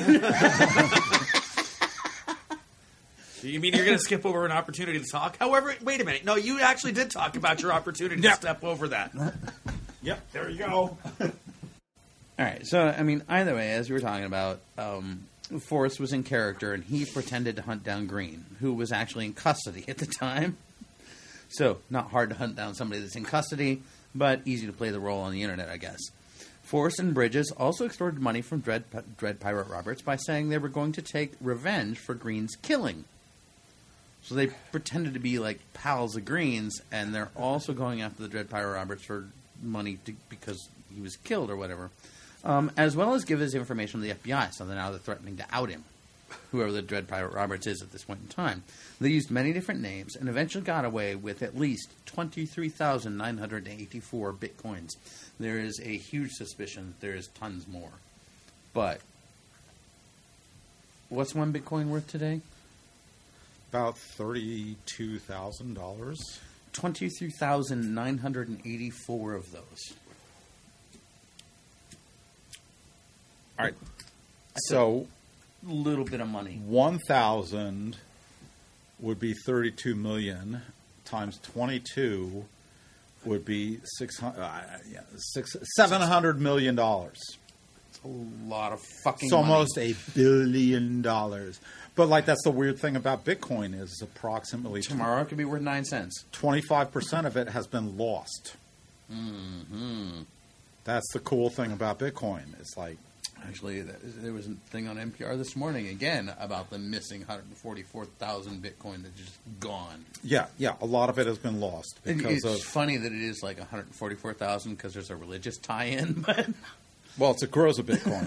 You mean you're going to skip over an opportunity to talk? However, wait a minute. No, you actually did talk about your opportunity to step over that. Yep, there you go. All right, so, I mean, either way, as we were talking about, Forrest was in character, and he pretended to hunt down Green, who was actually in custody at the time. So, not hard to hunt down somebody that's in custody, but easy to play the role on the internet, I guess. Forrest and Bridges also extorted money from Dread Pirate Roberts by saying they were going to take revenge for Green's killing. So they pretended to be, like, pals of Green's, and they're also going after the Dread Pirate Roberts for money because he was killed or whatever. As well as give his information to the FBI, so now they're threatening to out him, whoever the Dread Pirate Roberts is at this point in time. They used many different names and eventually got away with at least 23,984 bitcoins. There is a huge suspicion that there is tons more. But what's one bitcoin worth today? About $32,000. 23,984 of those. All right. So, A little bit of money. 1,000 would be 32 million times 22 would be $700 million. It's a lot of fucking It's almost $1 billion. But like that's the weird thing about Bitcoin is approximately Tomorrow it could be worth 9 cents. 25% of it has been lost. Mm-hmm. That's the cool thing about Bitcoin. It's like Actually, there was a thing on NPR this morning, again, about the missing 144,000 Bitcoin that's just gone. yeah, a lot of it has been lost because It's funny that it is like 144,000 because there's a religious tie-in, but well, it's a grows of Bitcoin.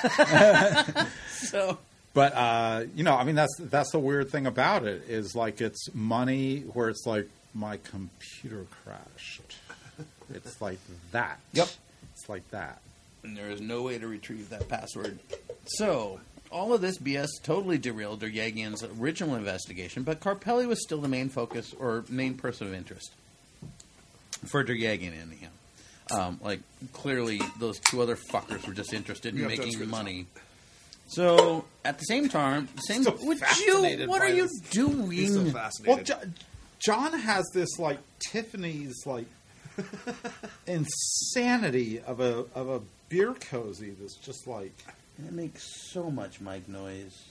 so But I mean, that's the weird thing about it is like it's money where it's like my computer crashed. It's like that. Yep. It's like that. and there is no way to retrieve that password. So, all of this BS totally derailed Deryagian's original investigation, but Carpelli was still the main focus or main person of interest for Deryagian, anyhow. Clearly, those two other fuckers were just interested in making money. So, at the same time, what are you doing? He's so fascinated. Well, John has this like Tiffany's like insanity of a beer cozy that's just like It makes so much mic noise.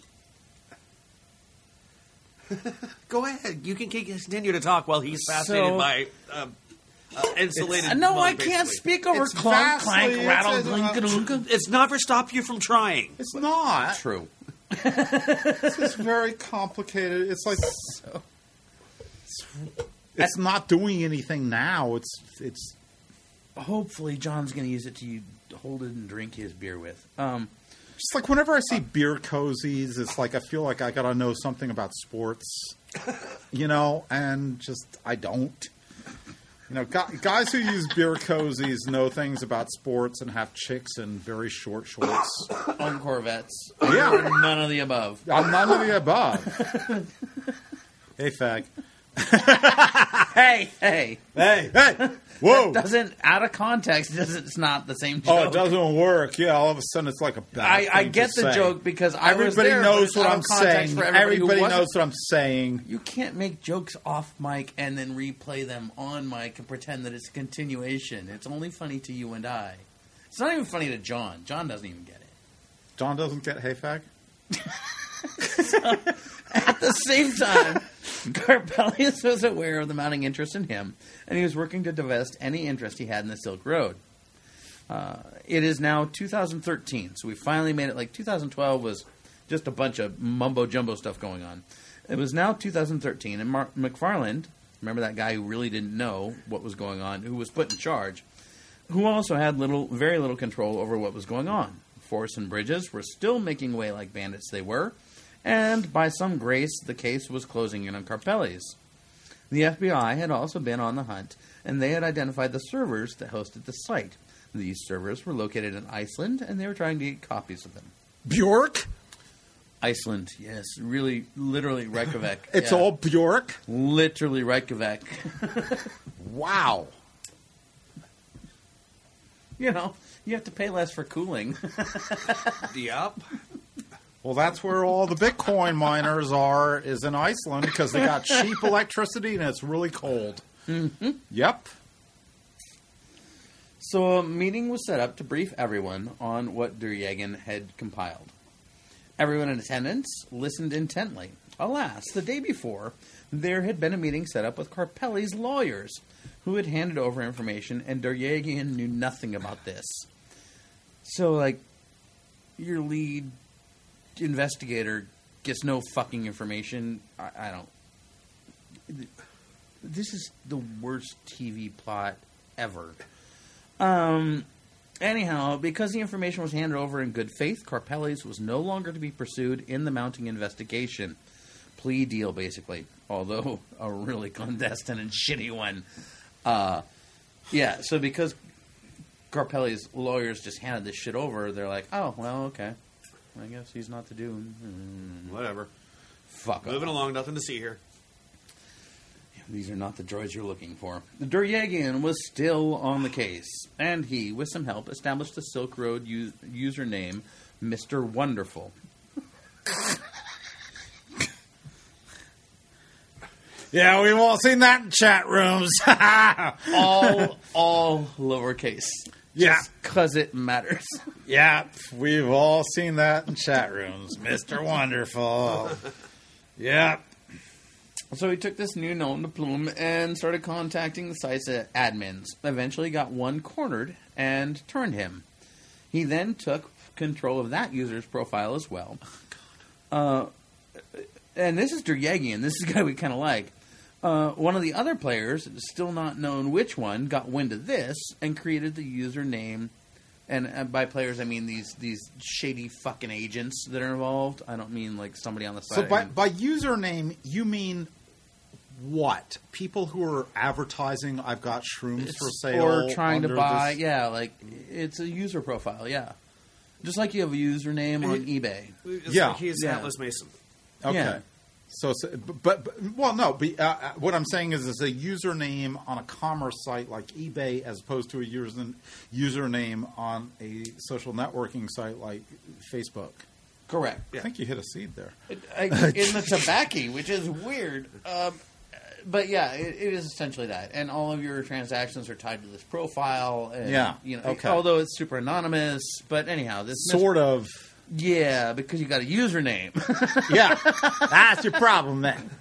Go ahead. You can continue to talk while he's fascinated by insulated. No, mug, I can't basically. speak over It's clonk, vastly- clank, rattle, it's- clink, clunk. It's never stopped you from trying. it's not. True. It's just very complicated. It's like it's not doing anything now. It's Hopefully, John's going to use it to hold it and drink his beer with. just like whenever I see beer cozies, it's like I feel like I gotta know something about sports, and just I don't. Guys who use beer cozies know things about sports and have chicks in very short shorts. On Corvettes. Yeah. Or none of the above. I'm none of the above. Hey, fag. Hey. Whoa. Doesn't, out of context, it's not the same joke. Oh, it doesn't work. Yeah, all of a sudden it's like a bad I thing get to the say. joke because I was Everybody there, knows but it's what out I'm of context saying. for everybody who Everybody wasn't. knows what I'm saying. You can't make jokes off mic and then replay them on mic and pretend that it's a continuation. It's only funny to you and I. It's not even funny to John. John doesn't even get it. John doesn't get hay fag? At the same time, Carpelius was aware of the mounting interest in him, and he was working to divest any interest he had in the Silk Road. It is now 2013, so we finally made it. Like 2012 was just a bunch of mumbo-jumbo stuff going on. It was now 2013, and McFarland, remember that guy who really didn't know what was going on, who was put in charge, who also had very little control over what was going on. Force and Bridges were still making way like bandits they were, and by some grace, the case was closing in on Carpelli's. The FBI had also been on the hunt, and they had identified the servers that hosted the site. These servers were located in Iceland, and they were trying to get copies of them. Bjork? Iceland, yes. Really, literally Reykjavik. It's yeah. all Bjork? Literally Reykjavik. Wow. You know, you have to pay less for cooling. Yep. Well, that's where all the Bitcoin miners are, is in Iceland, because they got cheap electricity and it's really cold. Mm-hmm. Yep. So a meeting was set up to brief everyone on what Durjagin had compiled. Everyone in attendance listened intently. Alas, the day before, there had been a meeting set up with Carpelli's lawyers, who had handed over information, and Durjagin knew nothing about this. So, like, your lead investigator gets no fucking information. I don't... This is the worst TV plot ever. Anyhow, because the information was handed over in good faith, Carpelli's was no longer to be pursued in the mounting investigation. Plea deal, basically. Although a really clandestine and shitty one. Yeah, so because Carpelli's lawyers just handed this shit over, they're like, oh, well, okay. I guess he's not to do. Whatever. Fuck off. Moving along, nothing to see here. These are not the droids you're looking for. Durjagin was still on the case, and he, with some help, established the Silk Road username Mr. Wonderful. Yeah, we've all seen that in chat rooms. all lowercase. Yeah. Because it matters. Yeah, we've all seen that in chat rooms. Mr. Wonderful. Yep. So he took this new nom de plume and started contacting the site's admins. Eventually got one cornered and turned him. He then took control of that user's profile as well. And this is Durjagin. This is a guy we kind of like. One of the other players, still not known which one, got wind of this and created the username. And by players, I mean these shady fucking agents that are involved. I don't mean like somebody on the side. So by username, you mean what? People who are advertising, I've got shrooms for sale. Or trying to under buy. this- Yeah, like it's a user profile, yeah. Just like you have a username on eBay. It's Yeah. like he's Yeah. Atlas Mason. Okay. Yeah. So, but well, no. What I'm saying is, it's a username on a commerce site like eBay, as opposed to a username on a social networking site like Facebook. Correct. I think you hit a seed there. In the tobacco, which is weird. But yeah, it is essentially that. And all of your transactions are tied to this profile. And, Yeah, You know, okay. Although it's super anonymous. But anyhow, this Sort of. Yeah, because you got a username. Yeah, that's your problem then.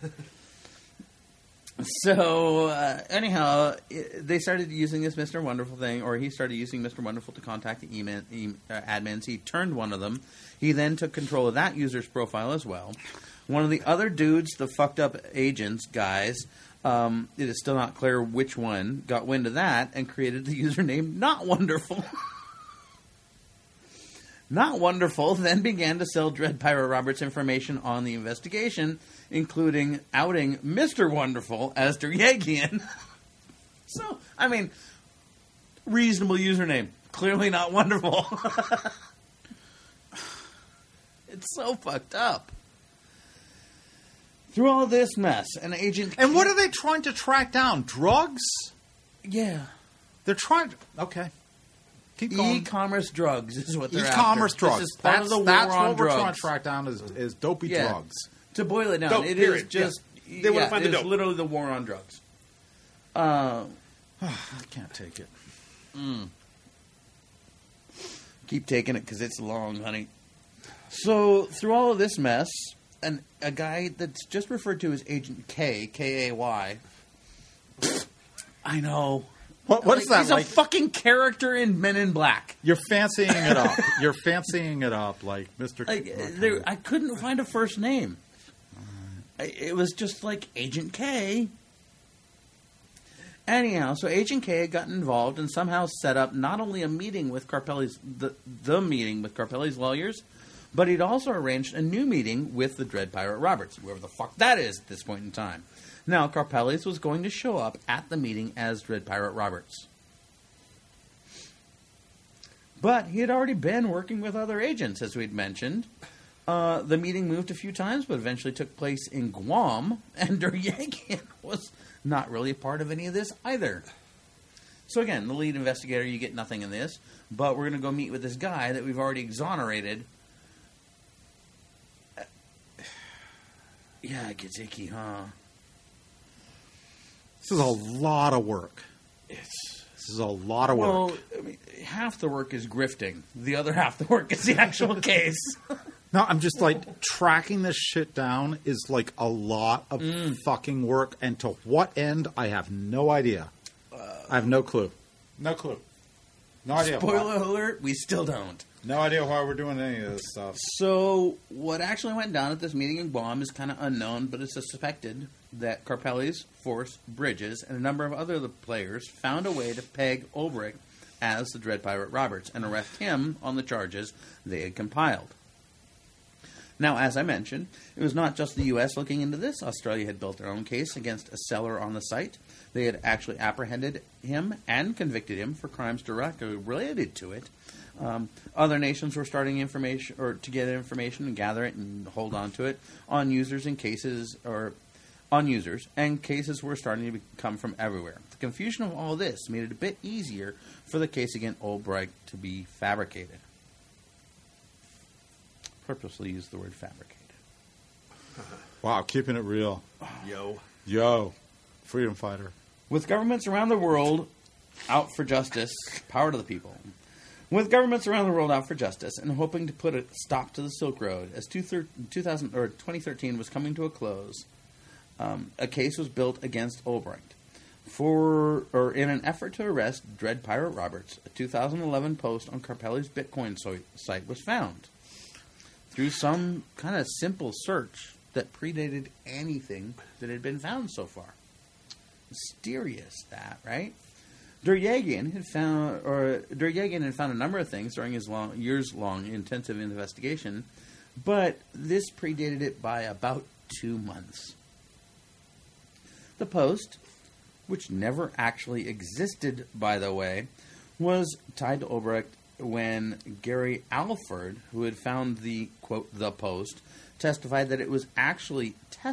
So, anyhow, they started using this Mr. Wonderful thing, or he started using Mr. Wonderful to contact the admins. He turned one of them. He then took control of that user's profile as well. One of the other dudes, the fucked up agents guys, it is still not clear which one, got wind of that and created the username Not Wonderful. Not Wonderful then began to sell Dread Pirate Roberts information on the investigation, including outing Mr. Wonderful as Durjagin. So, I mean, reasonable username. Clearly not wonderful. It's so fucked up. Through all this mess, an agent... And what are they trying to track down? Drugs? Yeah. They're trying to... Okay. Keep going. E-commerce drugs is what they're E-commerce after. drugs. This is part of the war That's on what we're drugs. trying to track down is dopey drugs. To boil it down, Dope, it is period. just... Yeah. They wanna find the it's dope. literally the war on drugs. I can't take it. Keep taking it because it's long, honey. So, through all of this mess, a guy that's just referred to as Agent K, K-A-Y. I know. What is that He's like? a fucking character in Men in Black. You're fancying it up. You're fancying it up like Mr. I couldn't find a first name. It was just like Agent K. Anyhow, so Agent K had gotten involved and somehow set up not only a meeting with Carpelli's the meeting with Carpelli's lawyers, but he'd also arranged a new meeting with the Dread Pirate Roberts, whoever the fuck that is at this point in time. Now, Carpelli's was going to show up at the meeting as Dread Pirate Roberts. But he had already been working with other agents, as we'd mentioned. The meeting moved a few times, but eventually took place in Guam, and Duryagian was not really a part of any of this either. So again, the lead investigator, you get nothing in this, but we're going to go meet with this guy that we've already exonerated. Yeah, it gets icky, huh? This is a lot of work. This is a lot of work. Well, I mean, half the work is grifting. The other half the work is the actual case. No, I'm just like tracking this shit down is like a lot of fucking work, and to what end, I have no idea. I have no clue. No clue. No idea. Spoiler alert, we still don't. No idea why we're doing any of this stuff. So, what actually went down at this meeting in Guam is kind of unknown, but it's suspected that Carpelli's, Force, Bridges, and a number of other players found a way to peg Ulbricht as the Dread Pirate Roberts and arrest him on the charges they had compiled. Now, as I mentioned, it was not just the U.S. looking into this. Australia had built their own case against a seller on the site. They had actually apprehended him and convicted him for crimes directly related to it. Other nations were starting information or to get information and gather it and hold on to it on users and cases and cases were starting to come from everywhere. The confusion of all this made it a bit easier for the case against Ulbricht to be fabricated. Purposely used the word fabricated. Wow, keeping it real. Yo. Freedom fighter. With governments around the world out for justice, power to the people. With governments around the world out for justice and hoping to put a stop to the Silk Road, as 2013 was coming to a close, a case was built against Ulbricht in an effort to arrest Dread Pirate Roberts. A 2011 post on Carpelli's Bitcoin site was found. Through some kind of simple search that predated anything that had been found so far. Mysterious, that, right? Duryagian had found a number of things during his years-long intensive investigation, but this predated it by about 2 months. The post, which never actually existed, by the way, was tied to Ulbricht when Gary Alford, who had found the, quote, the post, testified that it was actually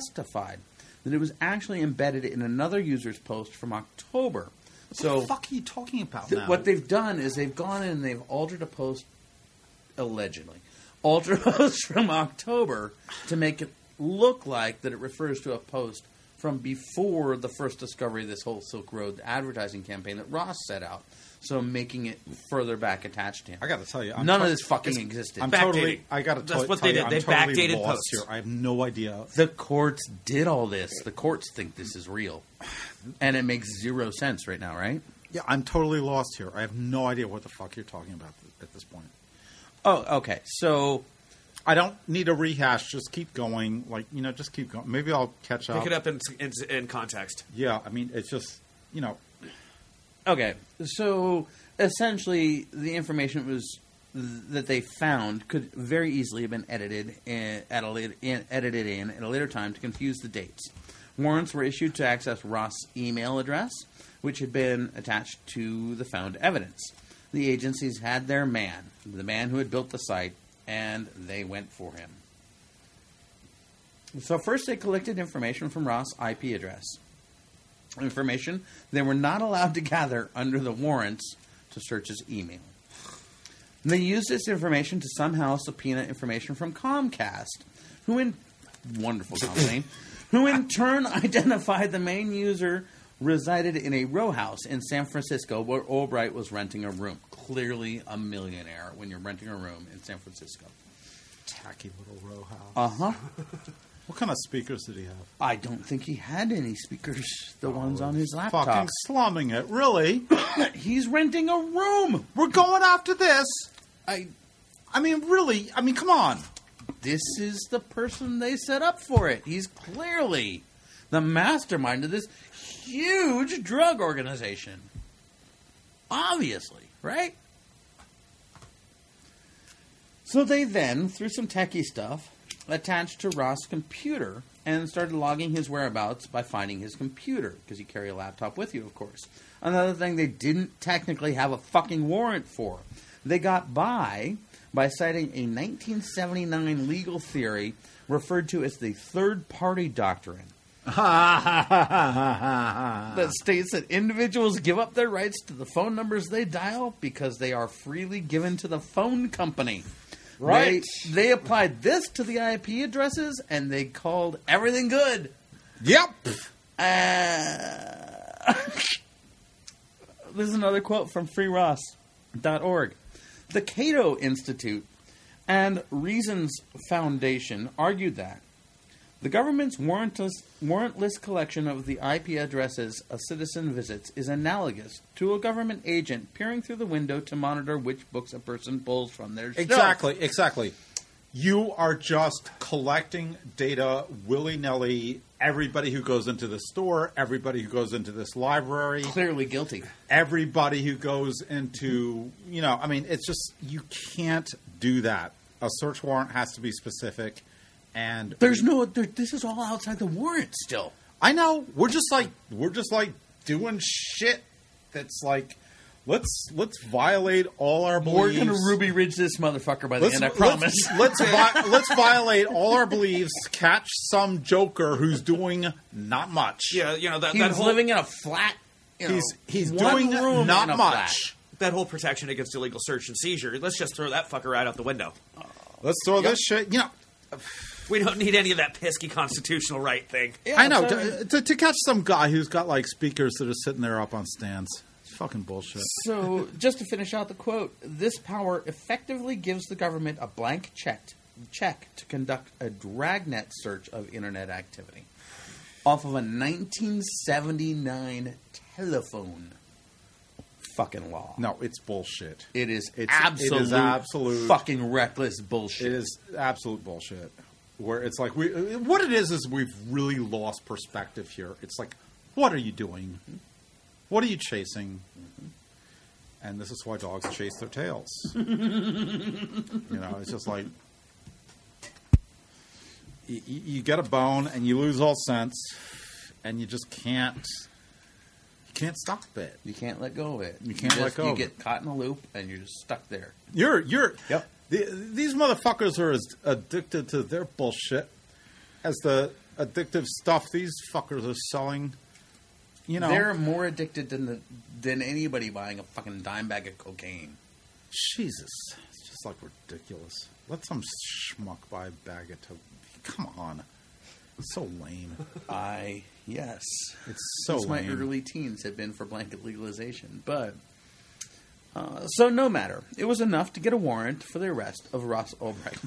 embedded in another user's post from October. What the fuck are you talking about now? What they've done is they've gone in and they've altered a post, allegedly, altered a post from October to make it look like that it refers to a post from before the first discovery of this whole Silk Road advertising campaign that Ross set out. So making it further back attached to him. I got to tell you, none of this fucking existed. I'm backdating. totally. I got to tell you, That's what they did. I'm They totally backdated lost posts. here. I have no idea. The courts did all this. The courts think this is real, and it makes zero sense right now, right? Yeah, I'm totally lost here. I have no idea what the fuck you're talking about at this point. Oh, okay. So I don't need a rehash. Just keep going. Like, just keep going. Maybe I'll catch up. Pick it up in context. Yeah, I mean, it's just, okay. So essentially, the information that they found could very easily have been edited at a later time to confuse the dates. Warrants were issued to access Ross' email address, which had been attached to the found evidence. The agencies had their man, the man who had built the site, and they went for him. So first they collected information from Ross' IP address. Information they were not allowed to gather under the warrants to search his email. They used this information to somehow subpoena information from Comcast, wonderful company, who in turn identified the main user resided in a row house in San Francisco where Albright was renting a room. Clearly a millionaire when you're renting a room in San Francisco. Tacky little row house. Uh-huh. What kind of speakers did he have? I don't think he had any speakers, the ones on his laptop. Fucking slumming it, really? He's renting a room. We're going after this. I mean, really? I mean, come on. This is the person they set up for it. He's clearly the mastermind of this huge drug organization. Obviously, right? So they then, through some techie stuff, attached to Ross' computer and started logging his whereabouts by finding his computer, because you carry a laptop with you, of course. Another thing they didn't technically have a fucking warrant for. They got by citing a 1979 legal theory referred to as the third-party doctrine. That states that individuals give up their rights to the phone numbers they dial because they are freely given to the phone company. Right. They applied this to the IP addresses, and they called everything good. Yep. This is another quote from freeross.org. The Cato Institute and Reasons Foundation argued that the government's warrantless collection of the IP addresses a citizen visits is analogous to a government agent peering through the window to monitor which books a person pulls from their shelf. Exactly. You are just collecting data willy-nilly. Everybody who goes into the store, everybody who goes into this library. Clearly guilty. Everybody who goes into, I mean, it's just, you can't do that. A search warrant has to be specific. And this is all outside the warrant still. I know. We're just like doing shit that's like, let's violate all our beliefs. We're going to Ruby Ridge this motherfucker by the end, I promise. Let's violate all our beliefs, catch some joker who's doing not much. Yeah, He's living in a flat, he's one doing room not in a much. flat. That whole protection against illegal search and seizure, let's just throw that fucker right out the window. Let's throw this shit, We don't need any of that pesky constitutional right thing. Yeah, I know. To catch some guy who's got, like, speakers that are sitting there up on stands. It's fucking bullshit. So, just to finish out the quote, this power effectively gives the government a blank check to conduct a dragnet search of Internet activity off of a 1979 telephone fucking law. No, it's bullshit. It is It is absolute fucking reckless bullshit. It is absolute bullshit. Where it's like, what it is we've really lost perspective here. It's like, what are you doing? What are you chasing? And this is why dogs chase their tails. It's just like, you get a bone and you lose all sense, and you just can't stop it. You can't let go of it. You can't let go. You get caught in a loop and you're just stuck there. Yep. These motherfuckers are as addicted to their bullshit as the addictive stuff these fuckers are selling. They're more addicted than anybody buying a fucking dime bag of cocaine. Jesus, it's just like ridiculous. Let some schmuck buy a bag of come on, it's so lame. Yes, it's so since lame. My early teens had been for blanket legalization, but. So no matter. It was enough to get a warrant for the arrest of Ross Albright.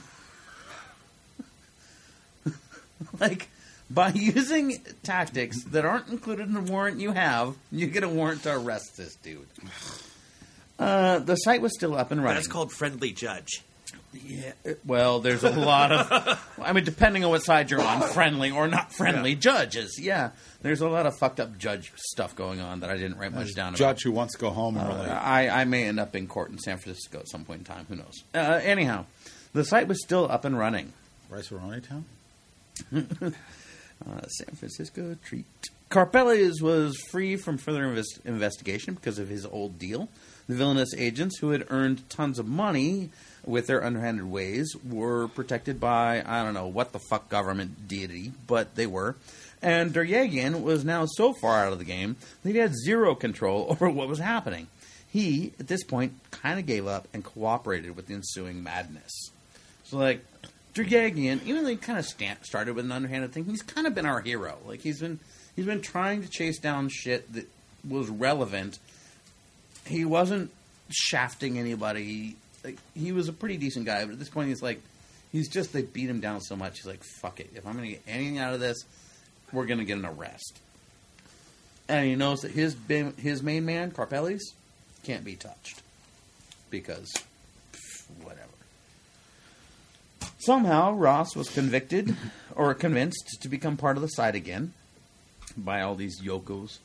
By using tactics that aren't included in the warrant you have, you get a warrant to arrest this dude. The site was still up and running. That's called friendly judge. Yeah, well, there's a lot of... depending on what side you're on, friendly or not friendly judges. Yeah, there's a lot of fucked up judge stuff going on that I didn't write much down about. Judge who wants to go home early. I may end up in court in San Francisco at some point in time. Who knows? Anyhow, the site was still up and running. Rice-A-Roni town? San Francisco treat. Carpellis was free from further investigation because of his old deal. The villainous agents who had earned tons of money with their underhanded ways were protected by, I don't know, what the fuck government deity, but they were. And Duryagian was now so far out of the game that he had zero control over what was happening. He, at this point, kind of gave up and cooperated with the ensuing madness. So, like, Duryagian, even though he kind of started with an underhanded thing, he's kind of been our hero. Like, he's been trying to chase down shit that was relevant. He wasn't shafting anybody. Like, he was a pretty decent guy, but at this point, they beat him down so much, he's like, fuck it. If I'm going to get anything out of this, we're going to get an arrest. And he knows that his main man, Carpellis, can't be touched. Because, whatever. Somehow, Ross was convinced to become part of the side again by all these yokos.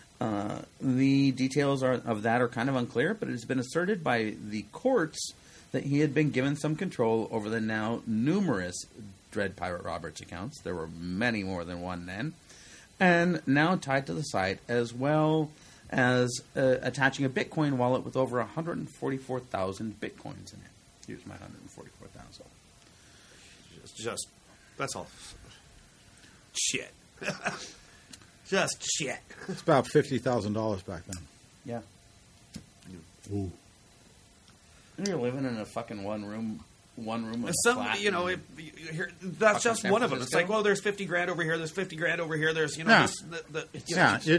The details of that are kind of unclear, but it has been asserted by the courts that he had been given some control over the now numerous Dread Pirate Roberts accounts. There were many more than one then. And now tied to the site, as well as attaching a Bitcoin wallet with over 144,000 Bitcoins in it. Here's my 144,000. Just, that's all. Shit. Just shit. It's about $50,000 back then. Yeah. Ooh. You're living in a fucking one room with some, a flat. you know, that's just San one of them. Francisco. It's like, well, there's 50 grand over here. There's 50 grand over here. There's, Yeah. Everywhere.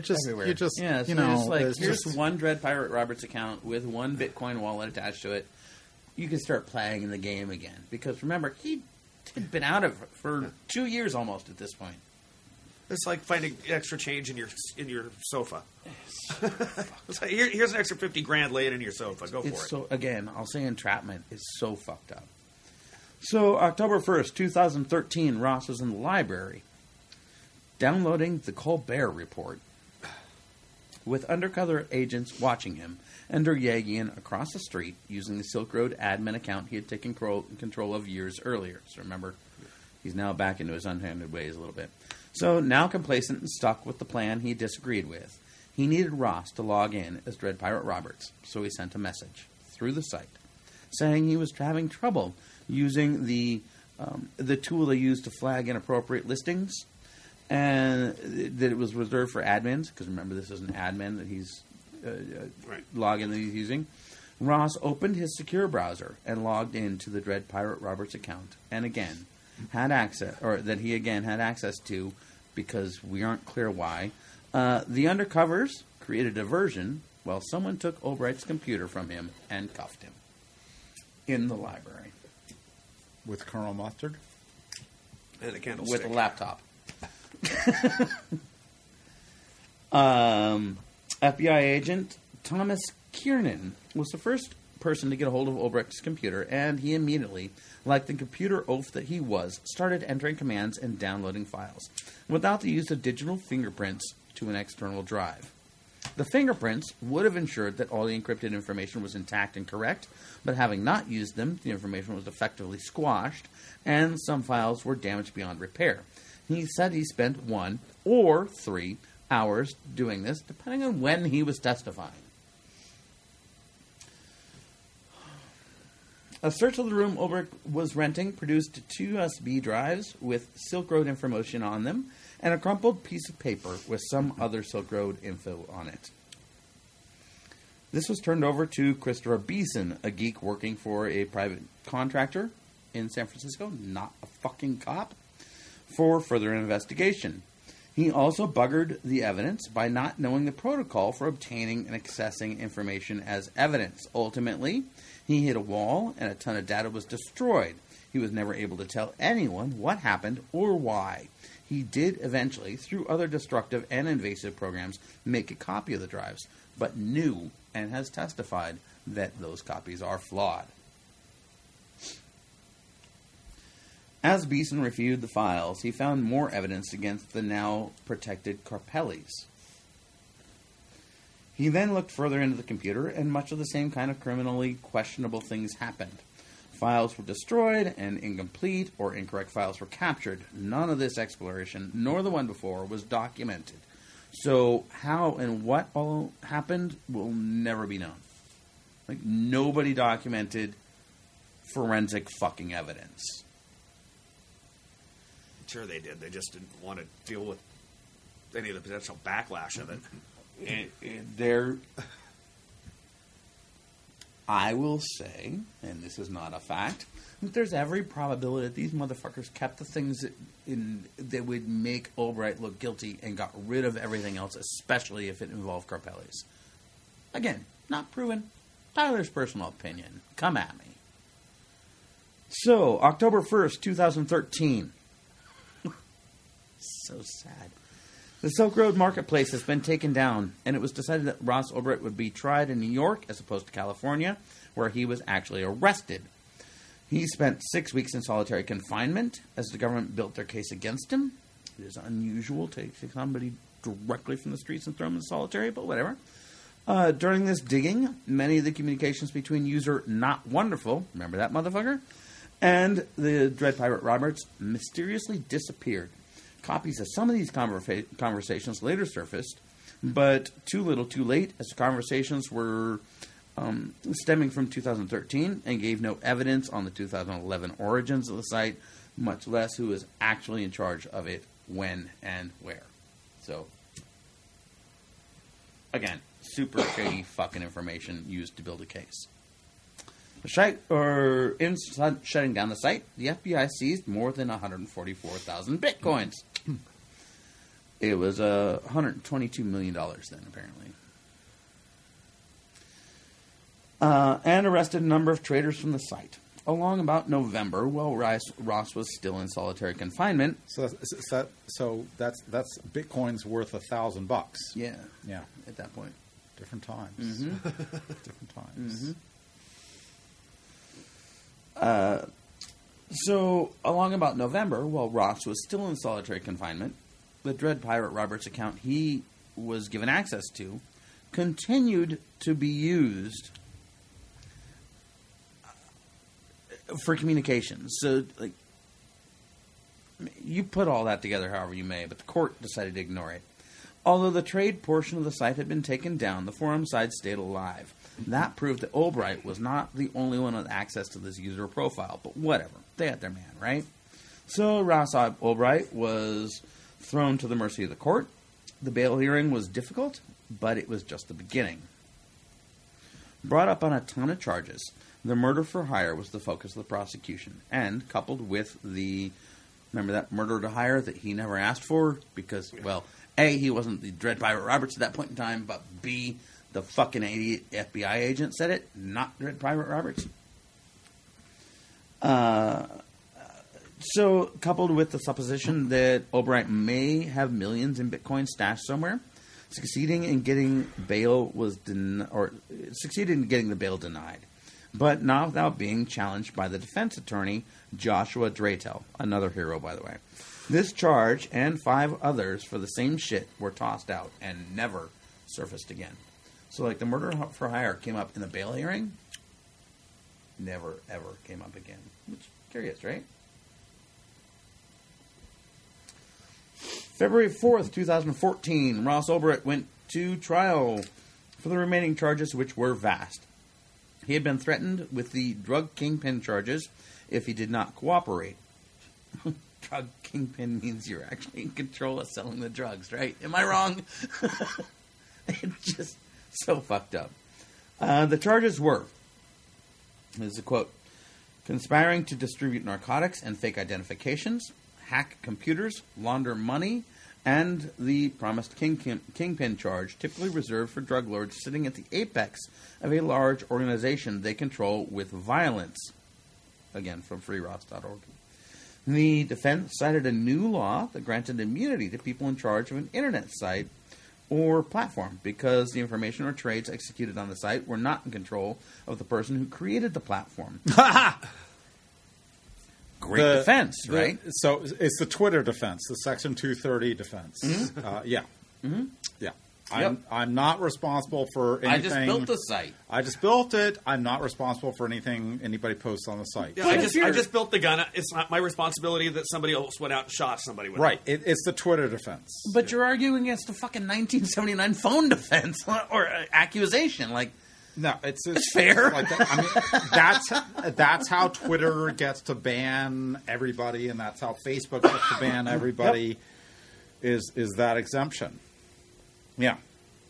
It's Here's just one Dread Pirate Roberts account with one Bitcoin wallet attached to it. You can start playing in the game again. Because remember, he had been out of it for 2 years almost at this point. It's like finding extra change in your sofa. It's like, here's an extra 50 grand laid in your sofa. Go for it. So again, I'll say entrapment is so fucked up. So October 1st, 2013, Ross was in the library downloading the Colbert Report with undercover agents watching him and Duryagian across the street using the Silk Road admin account he had taken control of years earlier. So remember, he's now back into his unhanded ways a little bit. So now complacent and stuck with the plan he disagreed with, he needed Ross to log in as Dread Pirate Roberts, so he sent a message through the site saying he was having trouble using the tool they use to flag inappropriate listings, and that it was reserved for admins, because remember, this is an admin that he's login that he's using. Ross opened his secure browser and logged into the Dread Pirate Roberts account, and again had access, or that he again had access to, because we aren't clear why. The undercovers created a version while someone took Albright's computer from him and cuffed him in the library with Colonel Mustard and a candlestick. with a laptop. FBI agent Thomas Kiernan was the first person to get a hold of Albright's computer, and he immediately, like the computer oaf that he was, started entering commands and downloading files without the use of digital fingerprints to an external drive. The fingerprints would have ensured that all the encrypted information was intact and correct, but having not used them, the information was effectively squashed, and some files were damaged beyond repair. He said he spent 1 or 3 hours doing this, depending on when he was testifying. A search of the room Ulbricht was renting produced 2 USB drives with Silk Road information on them, and a crumpled piece of paper with some other Silk Road info on it. This was turned over to Christopher Beeson, a geek working for a private contractor in San Francisco, not a fucking cop, for further investigation. He also buggered the evidence by not knowing the protocol for obtaining and accessing information as evidence. Ultimately, he hit a wall and a ton of data was destroyed. He was never able to tell anyone what happened or why. He did eventually, through other destructive and invasive programs, make a copy of the drives, but knew and has testified that those copies are flawed. As Beeson reviewed the files, he found more evidence against the now protected Carpellis. He then looked further into the computer, and much of the same kind of criminally questionable things happened. Files were destroyed, and incomplete or incorrect files were captured. None of this exploration, nor the one before, was documented. So how and what all happened will never be known. Like, nobody documented forensic fucking evidence. Sure they did. They just didn't want to deal with any of the potential backlash of it. I will say, and this is not a fact, that there's every probability that these motherfuckers kept the things that would make Albright look guilty and got rid of everything else, especially if it involved Karpellis. Again, not proven. Tyler's personal opinion. Come at me. So, October 1st, 2013. So sad. The Silk Road Marketplace has been taken down, and it was decided that Ross Ulbricht would be tried in New York as opposed to California, where he was actually arrested. He spent 6 weeks in solitary confinement as the government built their case against him. It is unusual to take somebody directly from the streets and throw them in solitary, but whatever. During this digging, many of the communications between user Not Wonderful, remember that motherfucker, and the Dread Pirate Roberts mysteriously disappeared. Copies of some of these conversations later surfaced, but too little too late, as the conversations were stemming from 2013 and gave no evidence on the 2011 origins of the site, much less who was actually in charge of it, when, and where. So, again, super shady fucking information used to build a case. In shutting down the site, the FBI seized more than 144,000 bitcoins. It was $122 million then, apparently. And arrested a number of traders from the site. Along about November, while Ross was still in solitary confinement. So that's Bitcoin's worth $1,000. Yeah. Yeah. At that point. Different times. Mm-hmm. Different times. Mm-hmm. So, along about November, while Ross was still in solitary confinement, the Dread Pirate Roberts account he was given access to continued to be used for communications. So, like, you put all that together however you may, but the court decided to ignore it. Although the trade portion of the site had been taken down, the forum side stayed alive. That proved that Albright was not the only one with access to this user profile, but whatever. They had their man, right? So Ross Albright was thrown to the mercy of the court. The bail hearing was difficult, but it was just the beginning. Brought up on a ton of charges, the murder for hire was the focus of the prosecution, and coupled with the, remember that murder to hire that he never asked for? Because, well, A, he wasn't the Dread Pirate Roberts at that point in time, but B, the fucking idiot FBI agent said it, not Dread Pirate Roberts. So, coupled with the supposition that Albright may have millions in Bitcoin stashed somewhere, succeeding in getting the bail denied, but not without being challenged by the defense attorney Joshua Draytel, another hero, by the way. This charge and 5 others for the same shit were tossed out and never surfaced again. So, like, the murder for hire came up in the bail hearing, never, ever came up again. Which is curious, right? February 4th, 2014, Ross Ulbricht went to trial for the remaining charges, which were vast. He had been threatened with the drug kingpin charges if he did not cooperate. Drug kingpin means you're actually in control of selling the drugs, right? Am I wrong? It's just so fucked up. The charges were, this is a quote, conspiring to distribute narcotics and fake identifications, hack computers, launder money, and the promised kingpin charge, typically reserved for drug lords sitting at the apex of a large organization they control with violence. Again, from freeross.org. The defense cited a new law that granted immunity to people in charge of an internet site or platform because the information or trades executed on the site were not in control of the person who created the platform. Great defense, right? So it's the Twitter defense, the Section 230 defense. Mm-hmm. Yeah. Mm-hmm. Yeah. I'm not responsible for anything. I just built the site. I just built it. I'm not responsible for anything anybody posts on the site. Yeah, I just built the gun. It's not my responsibility that somebody else went out and shot somebody with Right. it. It's the Twitter defense. But you're arguing against a fucking 1979 phone defense or accusation. Like, No, it's fair. Like that. I mean, that's how Twitter gets to ban everybody, and that's how Facebook gets to ban everybody. Is that exemption? Yeah.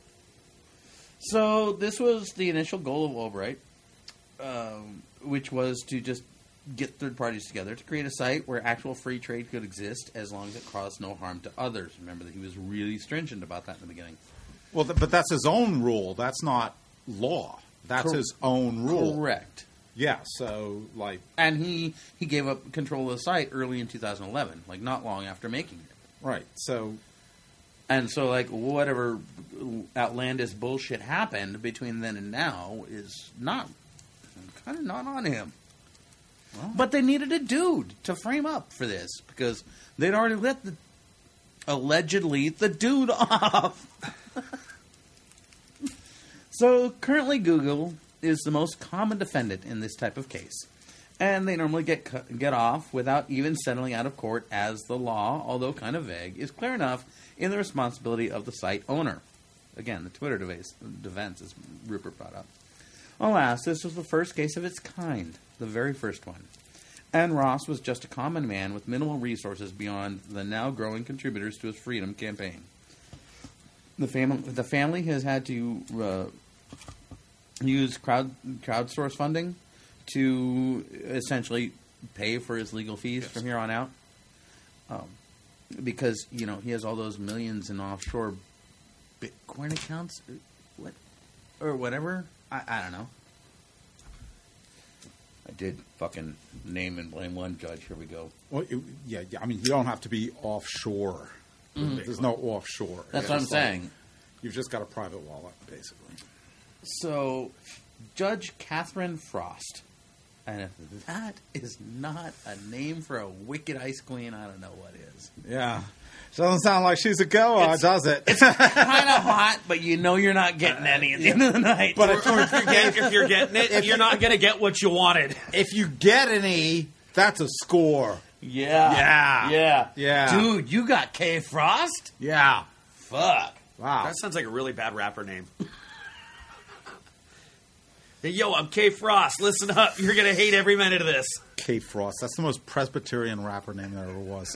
So this was the initial goal of Albright, which was to just get third parties together to create a site where actual free trade could exist as long as it caused no harm to others. Remember that he was really stringent about that in the beginning. Well, but that's his own rule. That's not law. That's his own rule. Correct. Yeah. So, like, And he gave up control of the site early in 2011, like not long after making it. right. So, And so, like, whatever outlandish bullshit happened between then and now is kind of not on him. But they needed a dude to frame up for this because they'd already let allegedly the dude off. So currently Google is the most common defendant in this type of case. And they normally get off without even settling out of court, as the law, although kind of vague, is clear enough in the responsibility of the site owner. Again, the Twitter defense, as Rupert brought up. Alas, this was the first case of its kind, the very first one. And Ross was just a common man with minimal resources beyond the now growing contributors to his freedom campaign. The family has had to use crowdsource funding to essentially pay for his legal fees from here on out. Because, he has all those millions in offshore Bitcoin accounts or whatever. I don't know. I did fucking name and blame one judge. Here we go. well, yeah. I mean, you don't have to be offshore. There's no offshore. That's what I'm saying. You've just got a private wallet, basically. So, Judge Catherine Frost. And if that is not a name for a wicked ice queen, I don't know what is. Yeah. Doesn't sound like she's a goer, does it? Kind of hot, but you're not getting any at the end of the night. But If you're getting it, you're not going to get what you wanted. if you get any, that's a score. Yeah. Yeah. Dude, you got K. Frost? Yeah. Fuck. Wow. That sounds like a really bad rapper name. Hey, yo, I'm K. Frost. Listen up. You're going to hate every minute of this. Kate Frost. That's the most Presbyterian rapper name there ever was.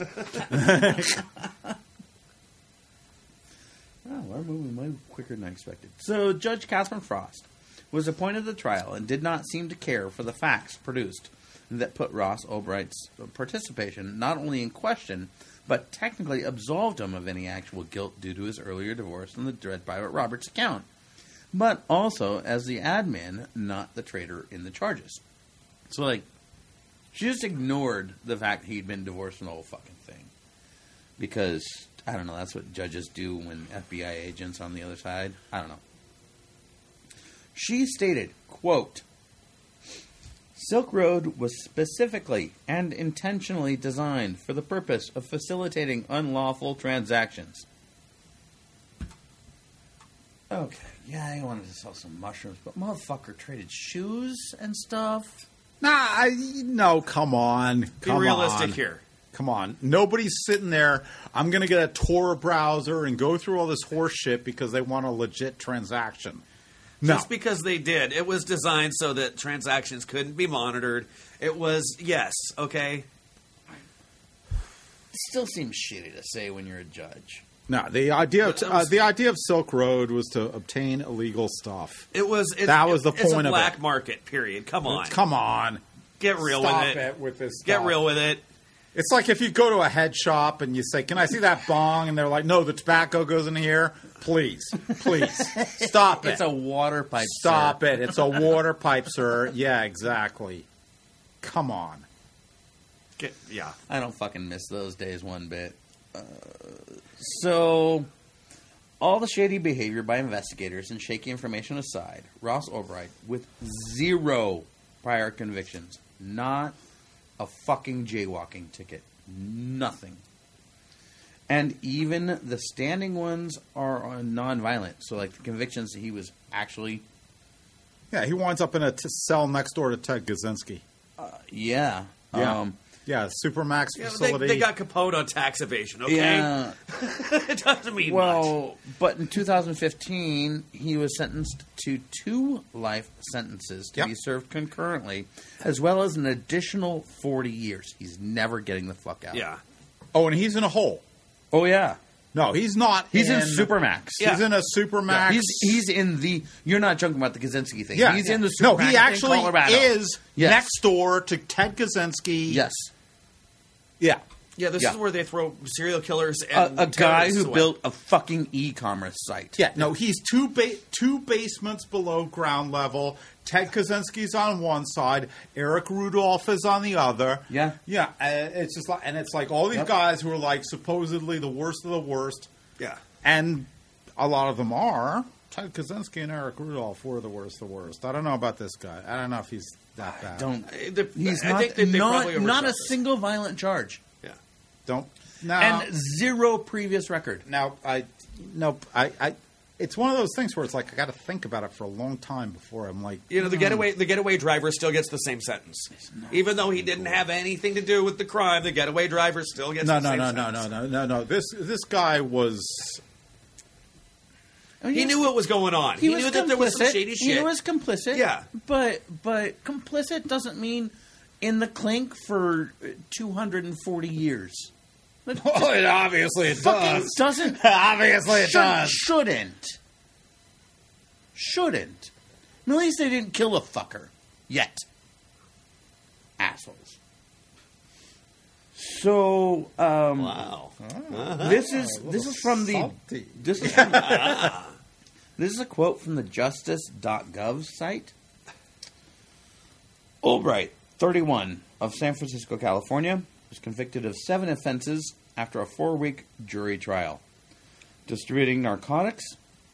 We're moving way quicker than I expected. So, Judge Catherine Frost was appointed to the trial and did not seem to care for the facts produced that put Ross Albright's participation not only in question, but technically absolved him of any actual guilt due to his earlier divorce and the Dread Pirate Roberts account, but also as the admin, not the traitor in the charges. So, like, she just ignored the fact he'd been divorced from the whole fucking thing. Because, I don't know, that's what judges do when FBI agents on the other side. I don't know. She stated, quote, Silk Road was specifically and intentionally designed for the purpose of facilitating unlawful transactions. Okay, yeah, I wanted to sell some mushrooms, but motherfucker traded shoes and stuff. No, come on. Be realistic here. Come on. Nobody's sitting there, I'm going to get a Tor browser and go through all this horse shit because they want a legit transaction. No. Just because they did. It was designed so that transactions couldn't be monitored. It was, yes, okay? It still seems shitty to say when you're a judge. No, the idea of Silk Road was to obtain illegal stuff. That was the point it's a of black it. market, period. Come on. Come on. Get real Stop with it. it with this Get stuff. real with it. It's like if you go to a head shop and you say, "Can I see that bong?" and they're like, "No, the tobacco goes in here." Please, stop it. It's a water pipe. Stop sir. it. It's a water pipe, sir. Yeah, exactly. Come on. Yeah. I don't fucking miss those days one bit. So, all the shady behavior by investigators and shaky information aside, Ross Albright, with 0 prior convictions, not a fucking jaywalking ticket, nothing, And even the standing ones are non-violent. So, like the convictions, he was actually... Yeah, he winds up in a cell next door to Ted Kaczynski. Yeah. Yeah, Supermax facility. They got Capone on tax evasion, okay? Yeah. It doesn't mean much. Well, but in 2015, he was sentenced to 2 life sentences to be served concurrently, as well as an additional 40 years. He's never getting the fuck out. Yeah. Oh, and he's in a hole. Oh, yeah. No, he's not. He's in Supermax. He's in a Supermax. He's in the... You're not joking about the Kaczynski thing. Yeah. He's in the Supermax No, he actually in Colorado. is next door to Ted Kaczynski. Yes. Yeah. Yeah, this is where they throw serial killers and a guy who away. built a fucking e-commerce site. Yeah, no, he's two basements below ground level. Ted Kaczynski's on one side. Eric Rudolph is on the other. Yeah. Yeah, it's just like, and it's like all these guys who are like supposedly the worst of the worst. Yeah. And a lot of them are. Ted Kaczynski and Eric Rudolph were the worst of the worst. I don't know about this guy. I don't know if he's that bad. He's I think they probably not a overshot this. single violent charge. Yeah. Don't. Now, And 0 previous record. Now, it's one of those things where it's like I got to think about it for a long time before I'm like, You know, the getaway driver still gets the same sentence, even though he didn't have anything to do with the crime. The getaway driver still gets the same sentence. No. This guy was. He knew what was going on. He knew that there was some shady shit. He was complicit. Yeah. But complicit doesn't mean in the clink for 240 years. It obviously Fucking doesn't. Obviously it does. Shouldn't. At least they didn't kill a fucker. Yet. Assholes. So, Wow. this is from the salty. this is a quote from the justice.gov site. Albright, 31, of San Francisco, California, was convicted of 7 offenses after a 4-week jury trial. Distributing narcotics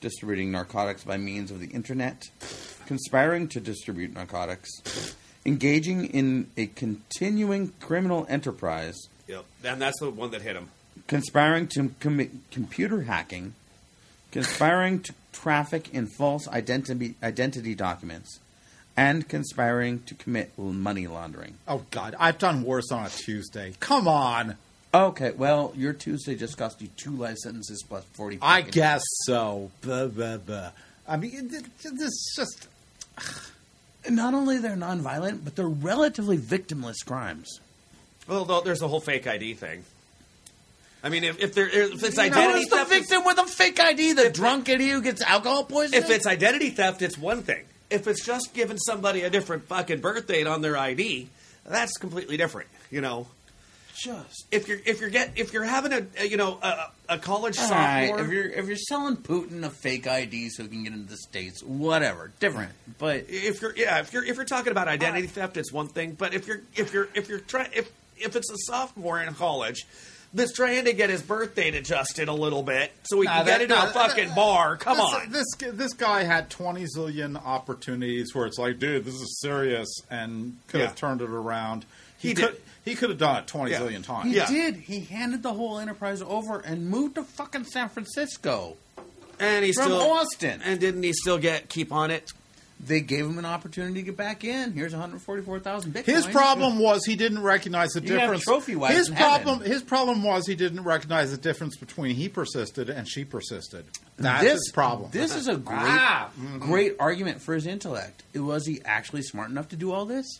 by means of the internet, conspiring to distribute narcotics, engaging in a continuing criminal enterprise, Yep. And that's the one that hit him. conspiring to commit computer hacking, conspiring to traffic in false identity documents, and conspiring to commit money laundering. Oh God, I've done worse on a Tuesday. Come on. Okay, well, your Tuesday just cost you 2 life sentences plus 40. I guess so. Blah, blah, blah. I mean, this is just. Not only they're nonviolent, but they're relatively victimless crimes. Well, there's the whole fake ID thing. I mean, if it's identity Who's the theft, victim with a fake ID? The drunk idiot who gets alcohol poisoning? if it's identity theft, it's one thing. If it's just giving somebody a different fucking birth date on their ID, that's completely different. You know, just if you're having a college all sophomore, right, if you're selling Putin a fake ID so he can get into the States, whatever, different. But if you're talking about identity theft, it's one thing. But if it's a sophomore in college that's trying to get his birth date adjusted a little bit so he can get into a fucking bar, come on. This guy had 20 zillion opportunities where it's like, dude, this is serious, and could have turned it around. He could have done it 20 zillion times. he did. He handed the whole enterprise over and moved to fucking San Francisco. And he From still Austin. And didn't he still keep on it? They gave him an opportunity to get back in. Here's 144,000 Bitcoin. His problem was he didn't recognize the You have difference. trophy wives in heaven. His problem was he didn't recognize the difference between he persisted and she persisted. That's his problem. This is a great argument for his intellect. Was he actually smart enough to do all this?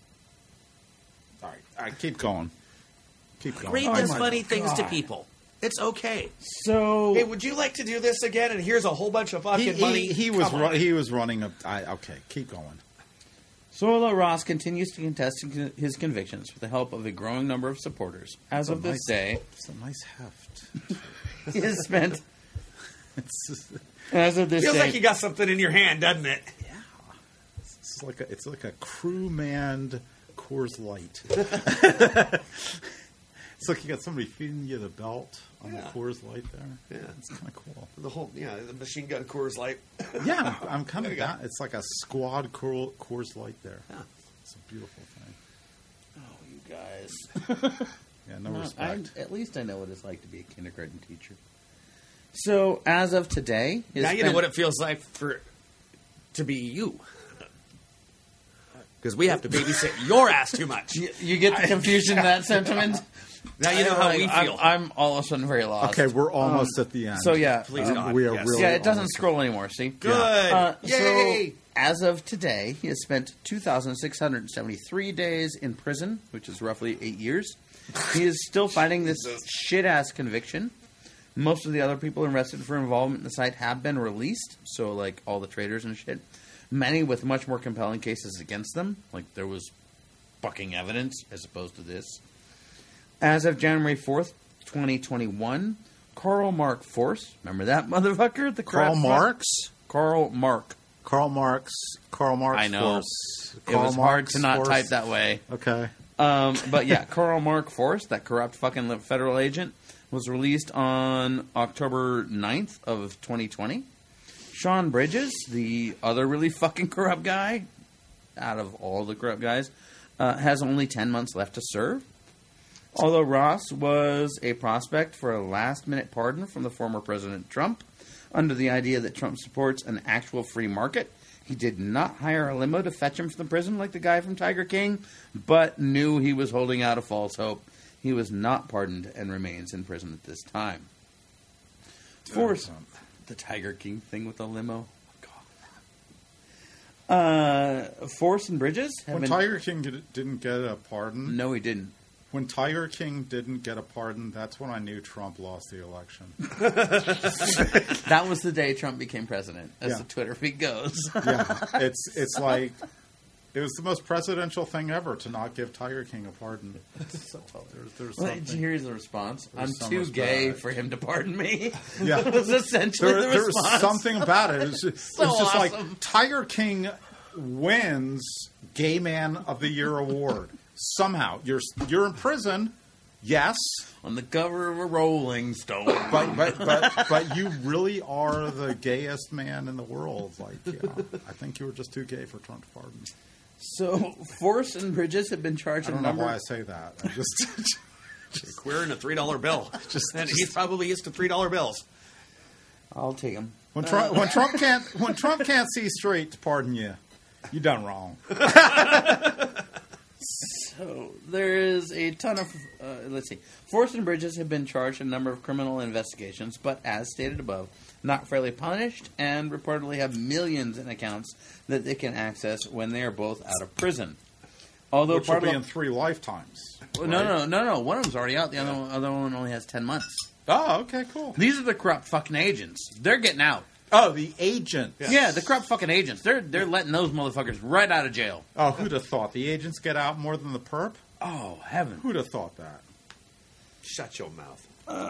All right, keep going. Keep going. Read Oh does my funny things to God. people. It's okay. So Hey, would you like to do this again? And here's a whole bunch of fucking money. He was running a. Okay, keep going. Sola Ross continues to contest his convictions with the help of a growing number of supporters. As of this day, It's a nice heft. he has spent. It's As of this Feels day, like you got something in your hand, doesn't it? it's like a crew manned Coors Light. It's like you got somebody feeding you the belt on the Coors Light there. Yeah. It's kind of cool. The machine gun Coors Light. Yeah, I'm kind of that. It's like a squad Coors Light there. Yeah. It's a beautiful thing. Oh, you guys. Yeah, no No, respect. at least I know what it's like to be a kindergarten teacher. So, as of today... Now you know what it feels like to be you. Because we have to babysit your ass too much. You get the confusion in that sentiment? Now you know how we feel. I'm all of a sudden very lost. Okay, we're almost at the end. So, yeah. Please God. we are yes. really Yeah, it doesn't almost- scroll anymore, see? Good. Yay! So, as of today, he has spent 2,673 days in prison, which is roughly 8 years. He is still fighting this shit-ass conviction. Most of the other people arrested for involvement in the site have been released, so, like, all the traitors and shit. Many with much more compelling cases against them, like there was fucking evidence as opposed to this. As of January 4th, 2021, Karl Marx Force, remember that motherfucker? The Karl crap Marx? Karl Marx. Karl Marx. I know. Force. It was hard to not Force. type that way. Okay. But yeah, Karl Marx Force, that corrupt fucking federal agent, was released on October 9th of 2020. Sean Bridges, the other really fucking corrupt guy, out of all the corrupt guys, has only 10 months left to serve. Although Ross was a prospect for a last-minute pardon from the former President Trump, under the idea that Trump supports an actual free market, he did not hire a limo to fetch him from the prison like the guy from Tiger King, but knew he was holding out a false hope. He was not pardoned and remains in prison at this time. Force. The Tiger King thing with the limo. Force and Bridges have When been... Tiger King didn't get a pardon, No, he didn't. when Tiger King didn't get a pardon, that's when I knew Trump lost the election. That was the day Trump became president, as Yeah. the Twitter feed goes. Yeah, it's like it was the most presidential thing ever to not give Tiger King a pardon. There's Well, did you something. hear his response? I'm so too much gay better. for him to pardon me. Yeah. That was essentially the There was response. something about it. It was just, So it was just awesome. like Tiger King wins Gay Man of the Year award. Somehow you're in prison, yes, On the cover of a Rolling Stone. but you really are the gayest man in the world. Like, yeah, I think you were just too gay for Trump to pardon. So, Force and Bridges have been charged I in don't a know number... why I say that. I just Queer in a $3 bill. And he's probably used to $3 bills. I'll take him. when Trump can't see straight to pardon you, you done wrong. So, there is a ton of... let's see. Force and Bridges have been charged in a number of criminal investigations, but as stated above, not fairly punished, and reportedly have millions in accounts that they can access when they are both out of prison. Although Which will part be of in 3 lifetimes. Well, no. One of them's already out. The other one only has 10 months. Oh, okay, cool. These are the corrupt fucking agents. They're getting out. Oh, the agent. Yeah, the corrupt fucking agents. They're letting those motherfuckers right out of jail. Oh, who'd have thought? The agents get out more than the perp? Oh, heaven. Who'd have thought that? Shut your mouth.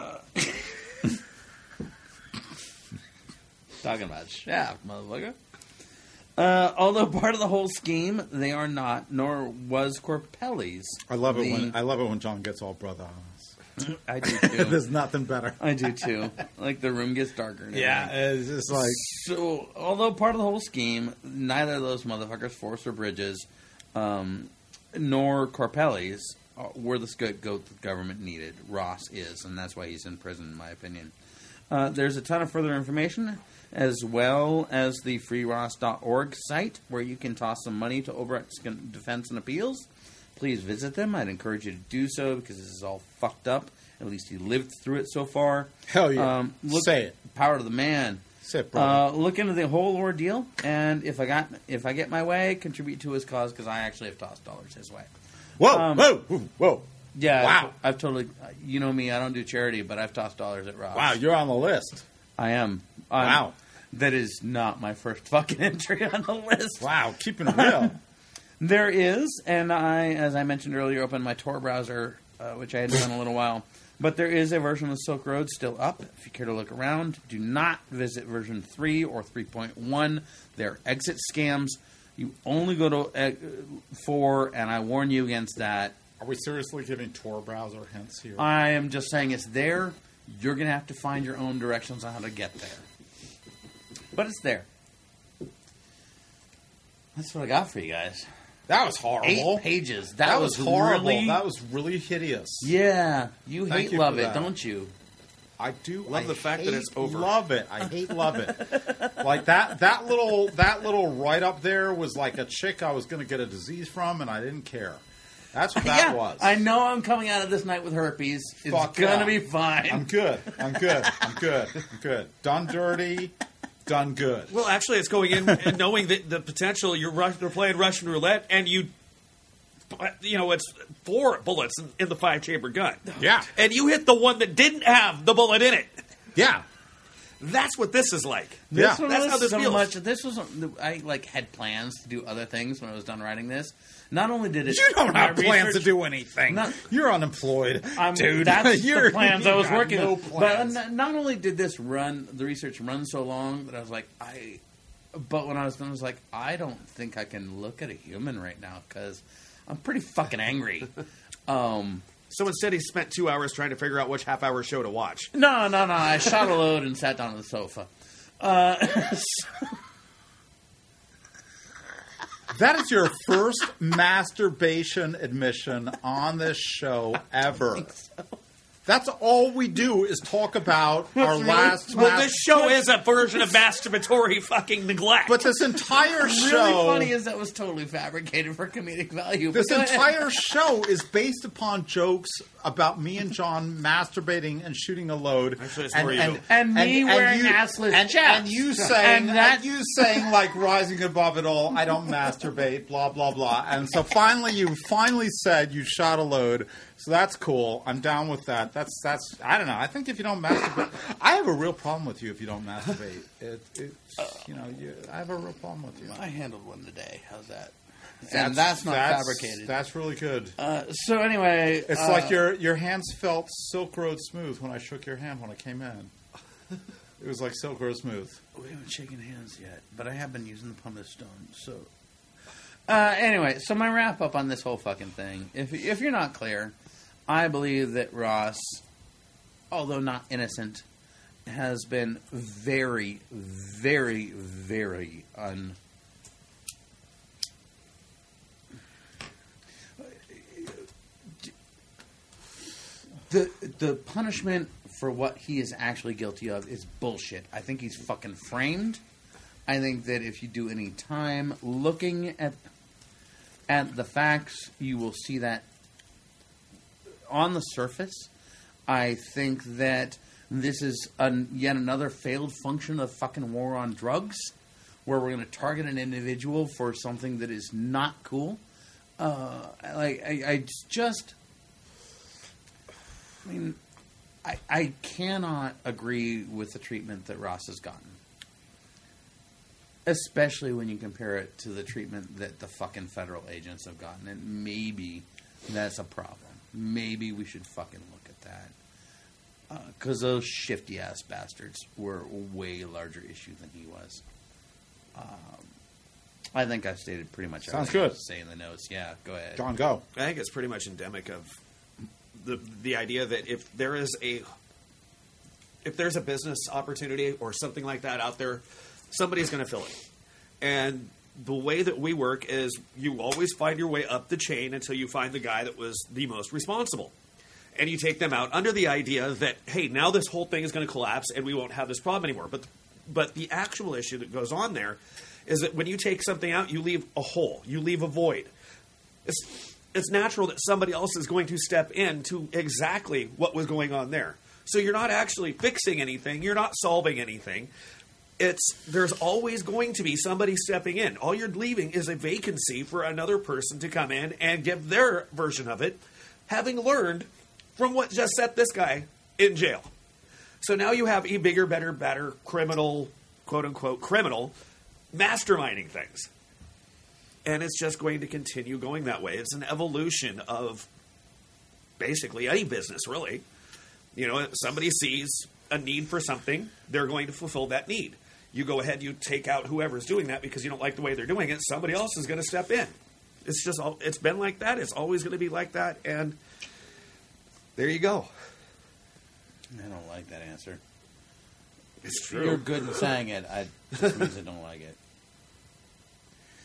Talking about Shaft, motherfucker. Although part of the whole scheme, they are not, nor was Corpelli's. I love it when John gets all brother on us. I do too. There's nothing better. I do too. Like the room gets darker. And everything. It's just like So, although part of the whole scheme, neither of those motherfuckers, Force or Bridges, nor Corpelli's, were the scapegoat the government needed. Ross is, and that's why he's in prison, in my opinion. There's a ton of further information, as well as the freeross.org site, where you can toss some money to Obrecht's Defense and Appeals. Please visit them. I'd encourage you to do so, because this is all fucked up. At least he lived through it so far. hell yeah. Say it. Power to the man. Say it, brother. Look into the whole ordeal, and if I get my way, contribute to his cause, because I actually have tossed dollars his way. Whoa. Yeah, Wow. I've totally. You know me, I don't do charity, but I've tossed dollars at Ross. Wow, you're on the list. I am. Wow. That is not my first fucking entry on the list. Wow, keeping it real. There is, and I, as I mentioned earlier, opened my Tor browser, which I had done a little while. But there is a version of Silk Road still up. If you care to look around, do not visit version 3 or 3.1. They're exit scams. You only go to 4, and I warn you against that. Are we seriously giving Tor browser hints here? I am just saying it's there. You're going to have to find your own directions on how to get there. But it's there. That's what I got for you guys. That was horrible. 8 pages. That was horrible. Really, That was really hideous. yeah, you Thank hate you love for it, that. don't you? I do Love the fact that it's over. Love it. I hate love it. Like that little write up there was like a chick I was going to get a disease from, and I didn't care. That's what that yeah, was. I know I'm coming out of this night with herpes. It's Fuck gonna yeah. be fine. I'm good. Done dirty. Done good. Well, actually, it's going in and knowing that the potential they're playing Russian roulette, and it's 4 bullets in the 5-chamber gun. Yeah. And you hit the one that didn't have the bullet in it. Yeah. That's what this is like. This Yeah. one That's was how this so feels. much. This was I had plans to do other things when I was done writing this. Not only did it, You don't my have plans to research- do anything. Not- You're unemployed, dude. That's You're, the plans I was you got working no on. plans. But not only did the research run so long that I was like, but when I was done, I was like, I don't think I can look at a human right now because I'm pretty fucking angry. So instead, he spent 2 hours trying to figure out which half-hour show to watch. No. I shot a load and sat down on the sofa. That is your first masturbation admission on this show ever. That's all we do is talk about our last. Well, this show is a version of masturbatory fucking neglect. But this entire show, Really funny is that was totally fabricated for comedic value. this But go ahead. entire show is based upon jokes about me and John masturbating and shooting a load. Actually, it's more you. And me wearing assless chaps. and you saying, And you saying like rising above it all. I don't masturbate. Blah blah blah. And so finally, you said you shot a load. So that's cool. I'm down with that. That's. I don't know. I think if you don't masturbate, I have a real problem with you if you don't masturbate. I have a real problem with you. I handled one today. How's that? And that's not fabricated. That's really good. So anyway, It's like your hands felt Silk Road smooth when I shook your hand when I came in. It was like Silk Road smooth. we haven't shaken hands yet, but I have been using the pumice stone. So anyway, so my wrap up on this whole fucking thing. If you're not clear, I believe that Ross, although not innocent, has been very, very, very The punishment for what he is actually guilty of is bullshit. I think he's fucking framed. I think that if you do any time looking at the facts, you will see that on the surface. I think that this is yet another failed function of fucking war on drugs, where we're going to target an individual for something that is not cool. I cannot agree with the treatment that Ross has gotten. Especially when you compare it to the treatment that the fucking federal agents have gotten. And maybe that's a problem. Maybe we should fucking look at that. Because those shifty-ass bastards were a way larger issue than he was. I think I've stated pretty much Sounds everything I good. have to say in the notes. Yeah, go ahead. John, go. I think it's pretty much endemic of the idea that if there's a business opportunity or something like that out there, somebody's going to fill it. And the way that we work is you always find your way up the chain until you find the guy that was the most responsible. And you take them out under the idea that, hey, now this whole thing is going to collapse and we won't have this problem anymore. But the actual issue that goes on there is that when you take something out, you leave a hole. You leave a void. It's natural that somebody else is going to step into exactly what was going on there. So you're not actually fixing anything. You're not solving anything. There's always going to be somebody stepping in. All you're leaving is a vacancy for another person to come in and give their version of it, having learned from what just set this guy in jail. So now you have a bigger, better, criminal, quote-unquote criminal, masterminding things. And it's just going to continue going that way. It's an evolution of basically any business, really. Somebody sees a need for something, they're going to fulfill that need. You go ahead, you take out whoever's doing that because you don't like the way they're doing it, somebody else is going to step in. It's been like that, it's always going to be like that, and there you go. I don't like that answer. It's true. You're good in saying it. Just means I don't like it.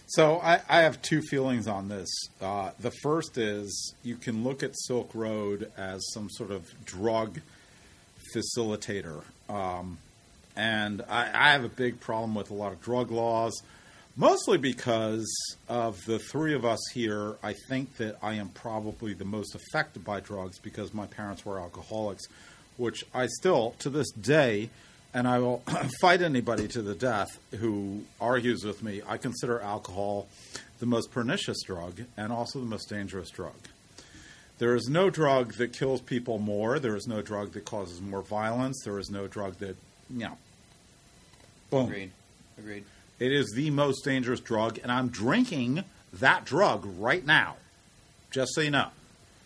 So I have two feelings on this. The first is you can look at Silk Road as some sort of drug facilitator. And I have a big problem with a lot of drug laws, mostly because of the three of us here. I think that I am probably the most affected by drugs because my parents were alcoholics, which I still, to this day, and I will fight anybody to the death who argues with me, I consider alcohol the most pernicious drug and also the most dangerous drug. There is no drug that kills people more. There is no drug that causes more violence. There is no drug that, boom. Agreed. It is the most dangerous drug, and I'm drinking that drug right now. Just so you know.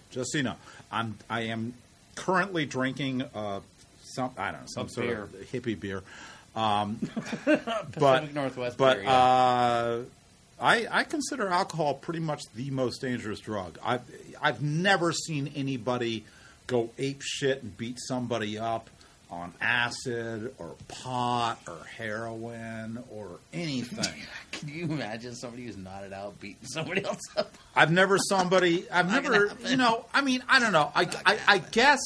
I am currently drinking some sort beer. of hippie beer. Pacific Northwest beer, yeah. I consider alcohol pretty much the most dangerous drug. I've never seen anybody go ape shit and beat somebody up on acid or pot or heroin or anything. Can you imagine somebody who's nodded out beating somebody else up? I don't know. I guess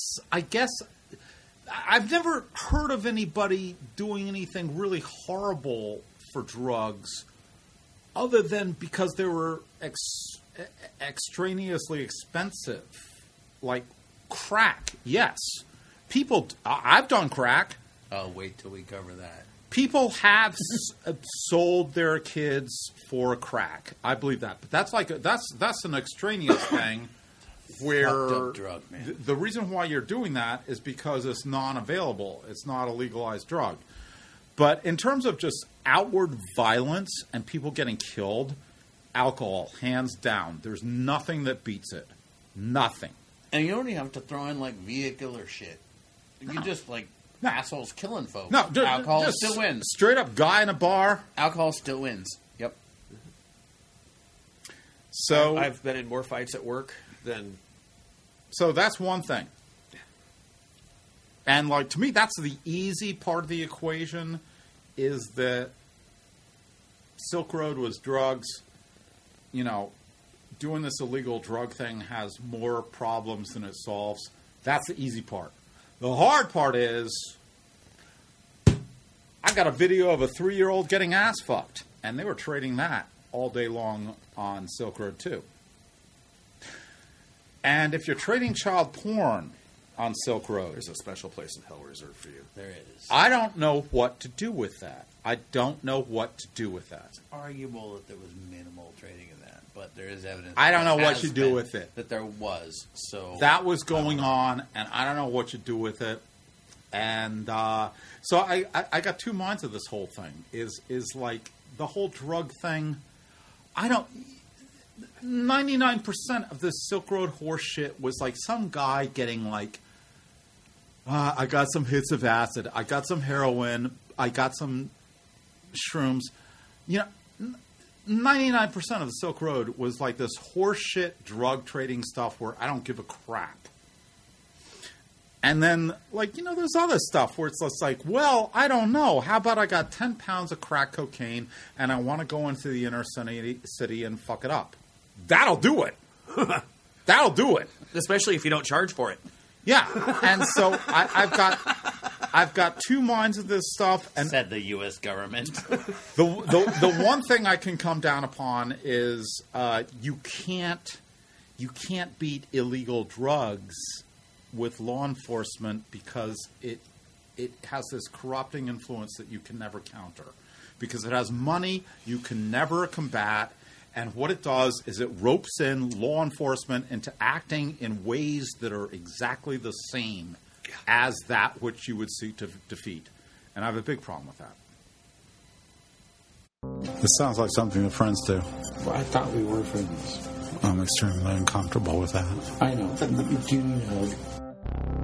I've never heard of anybody doing anything really horrible for drugs other than because they were extraneously expensive. Like crack, yes. I've done crack. Oh, wait till we cover that. People have sold their kids for crack. I believe that, but that's an extraneous thing. Where fucked up drug, man. The reason why you're doing that is because it's non-available. It's not a legalized drug. But in terms of just outward violence and people getting killed, alcohol, hands down. There's nothing that beats it. Nothing. And you don't even have to throw in like vehicular shit. You just assholes killing folks. No, alcohol still wins. Straight up guy in a bar. Alcohol still wins. Yep. So I've been in more fights at work than. So that's one thing. And to me, that's the easy part of the equation, is that Silk Road was drugs. Doing this illegal drug thing has more problems than it solves. That's the easy part. The hard part is I got a video of a 3-year-old getting ass fucked, and they were trading that all day long on Silk Road too. And if you're trading child porn on Silk Road, there's a special place in hell reserved for you. There it is. I don't know what to do with that. It's arguable that there was minimal trading in that, but there is evidence. I don't know what you do with it. That there was. So that was going on, and I don't know what you do with it. And so I got two minds of this whole thing. Is like the whole drug thing. 99% of this Silk Road horse shit was like some guy getting I got some hits of acid, I got some heroin, I got some shrooms. 99% of the Silk Road was like this horse shit drug trading stuff where I don't give a crap. And then, there's other stuff where it's just like, well, I don't know. How about I got 10 pounds of crack cocaine and I want to go into the inner city and fuck it up. That'll do it. That'll do it. Especially if you don't charge for it. Yeah. And so I've got two minds of this stuff. And said the U.S. government. The one thing I can come down upon is you can't beat illegal drugs with law enforcement because it has this corrupting influence that you can never counter. Because it has money you can never combat, and what it does is it ropes in law enforcement into acting in ways that are exactly the same as that which you would seek to defeat. And I have a big problem with that. This sounds like something that friends do. Well, I thought we were friends. I'm extremely uncomfortable with that. I know. But do you need a hug?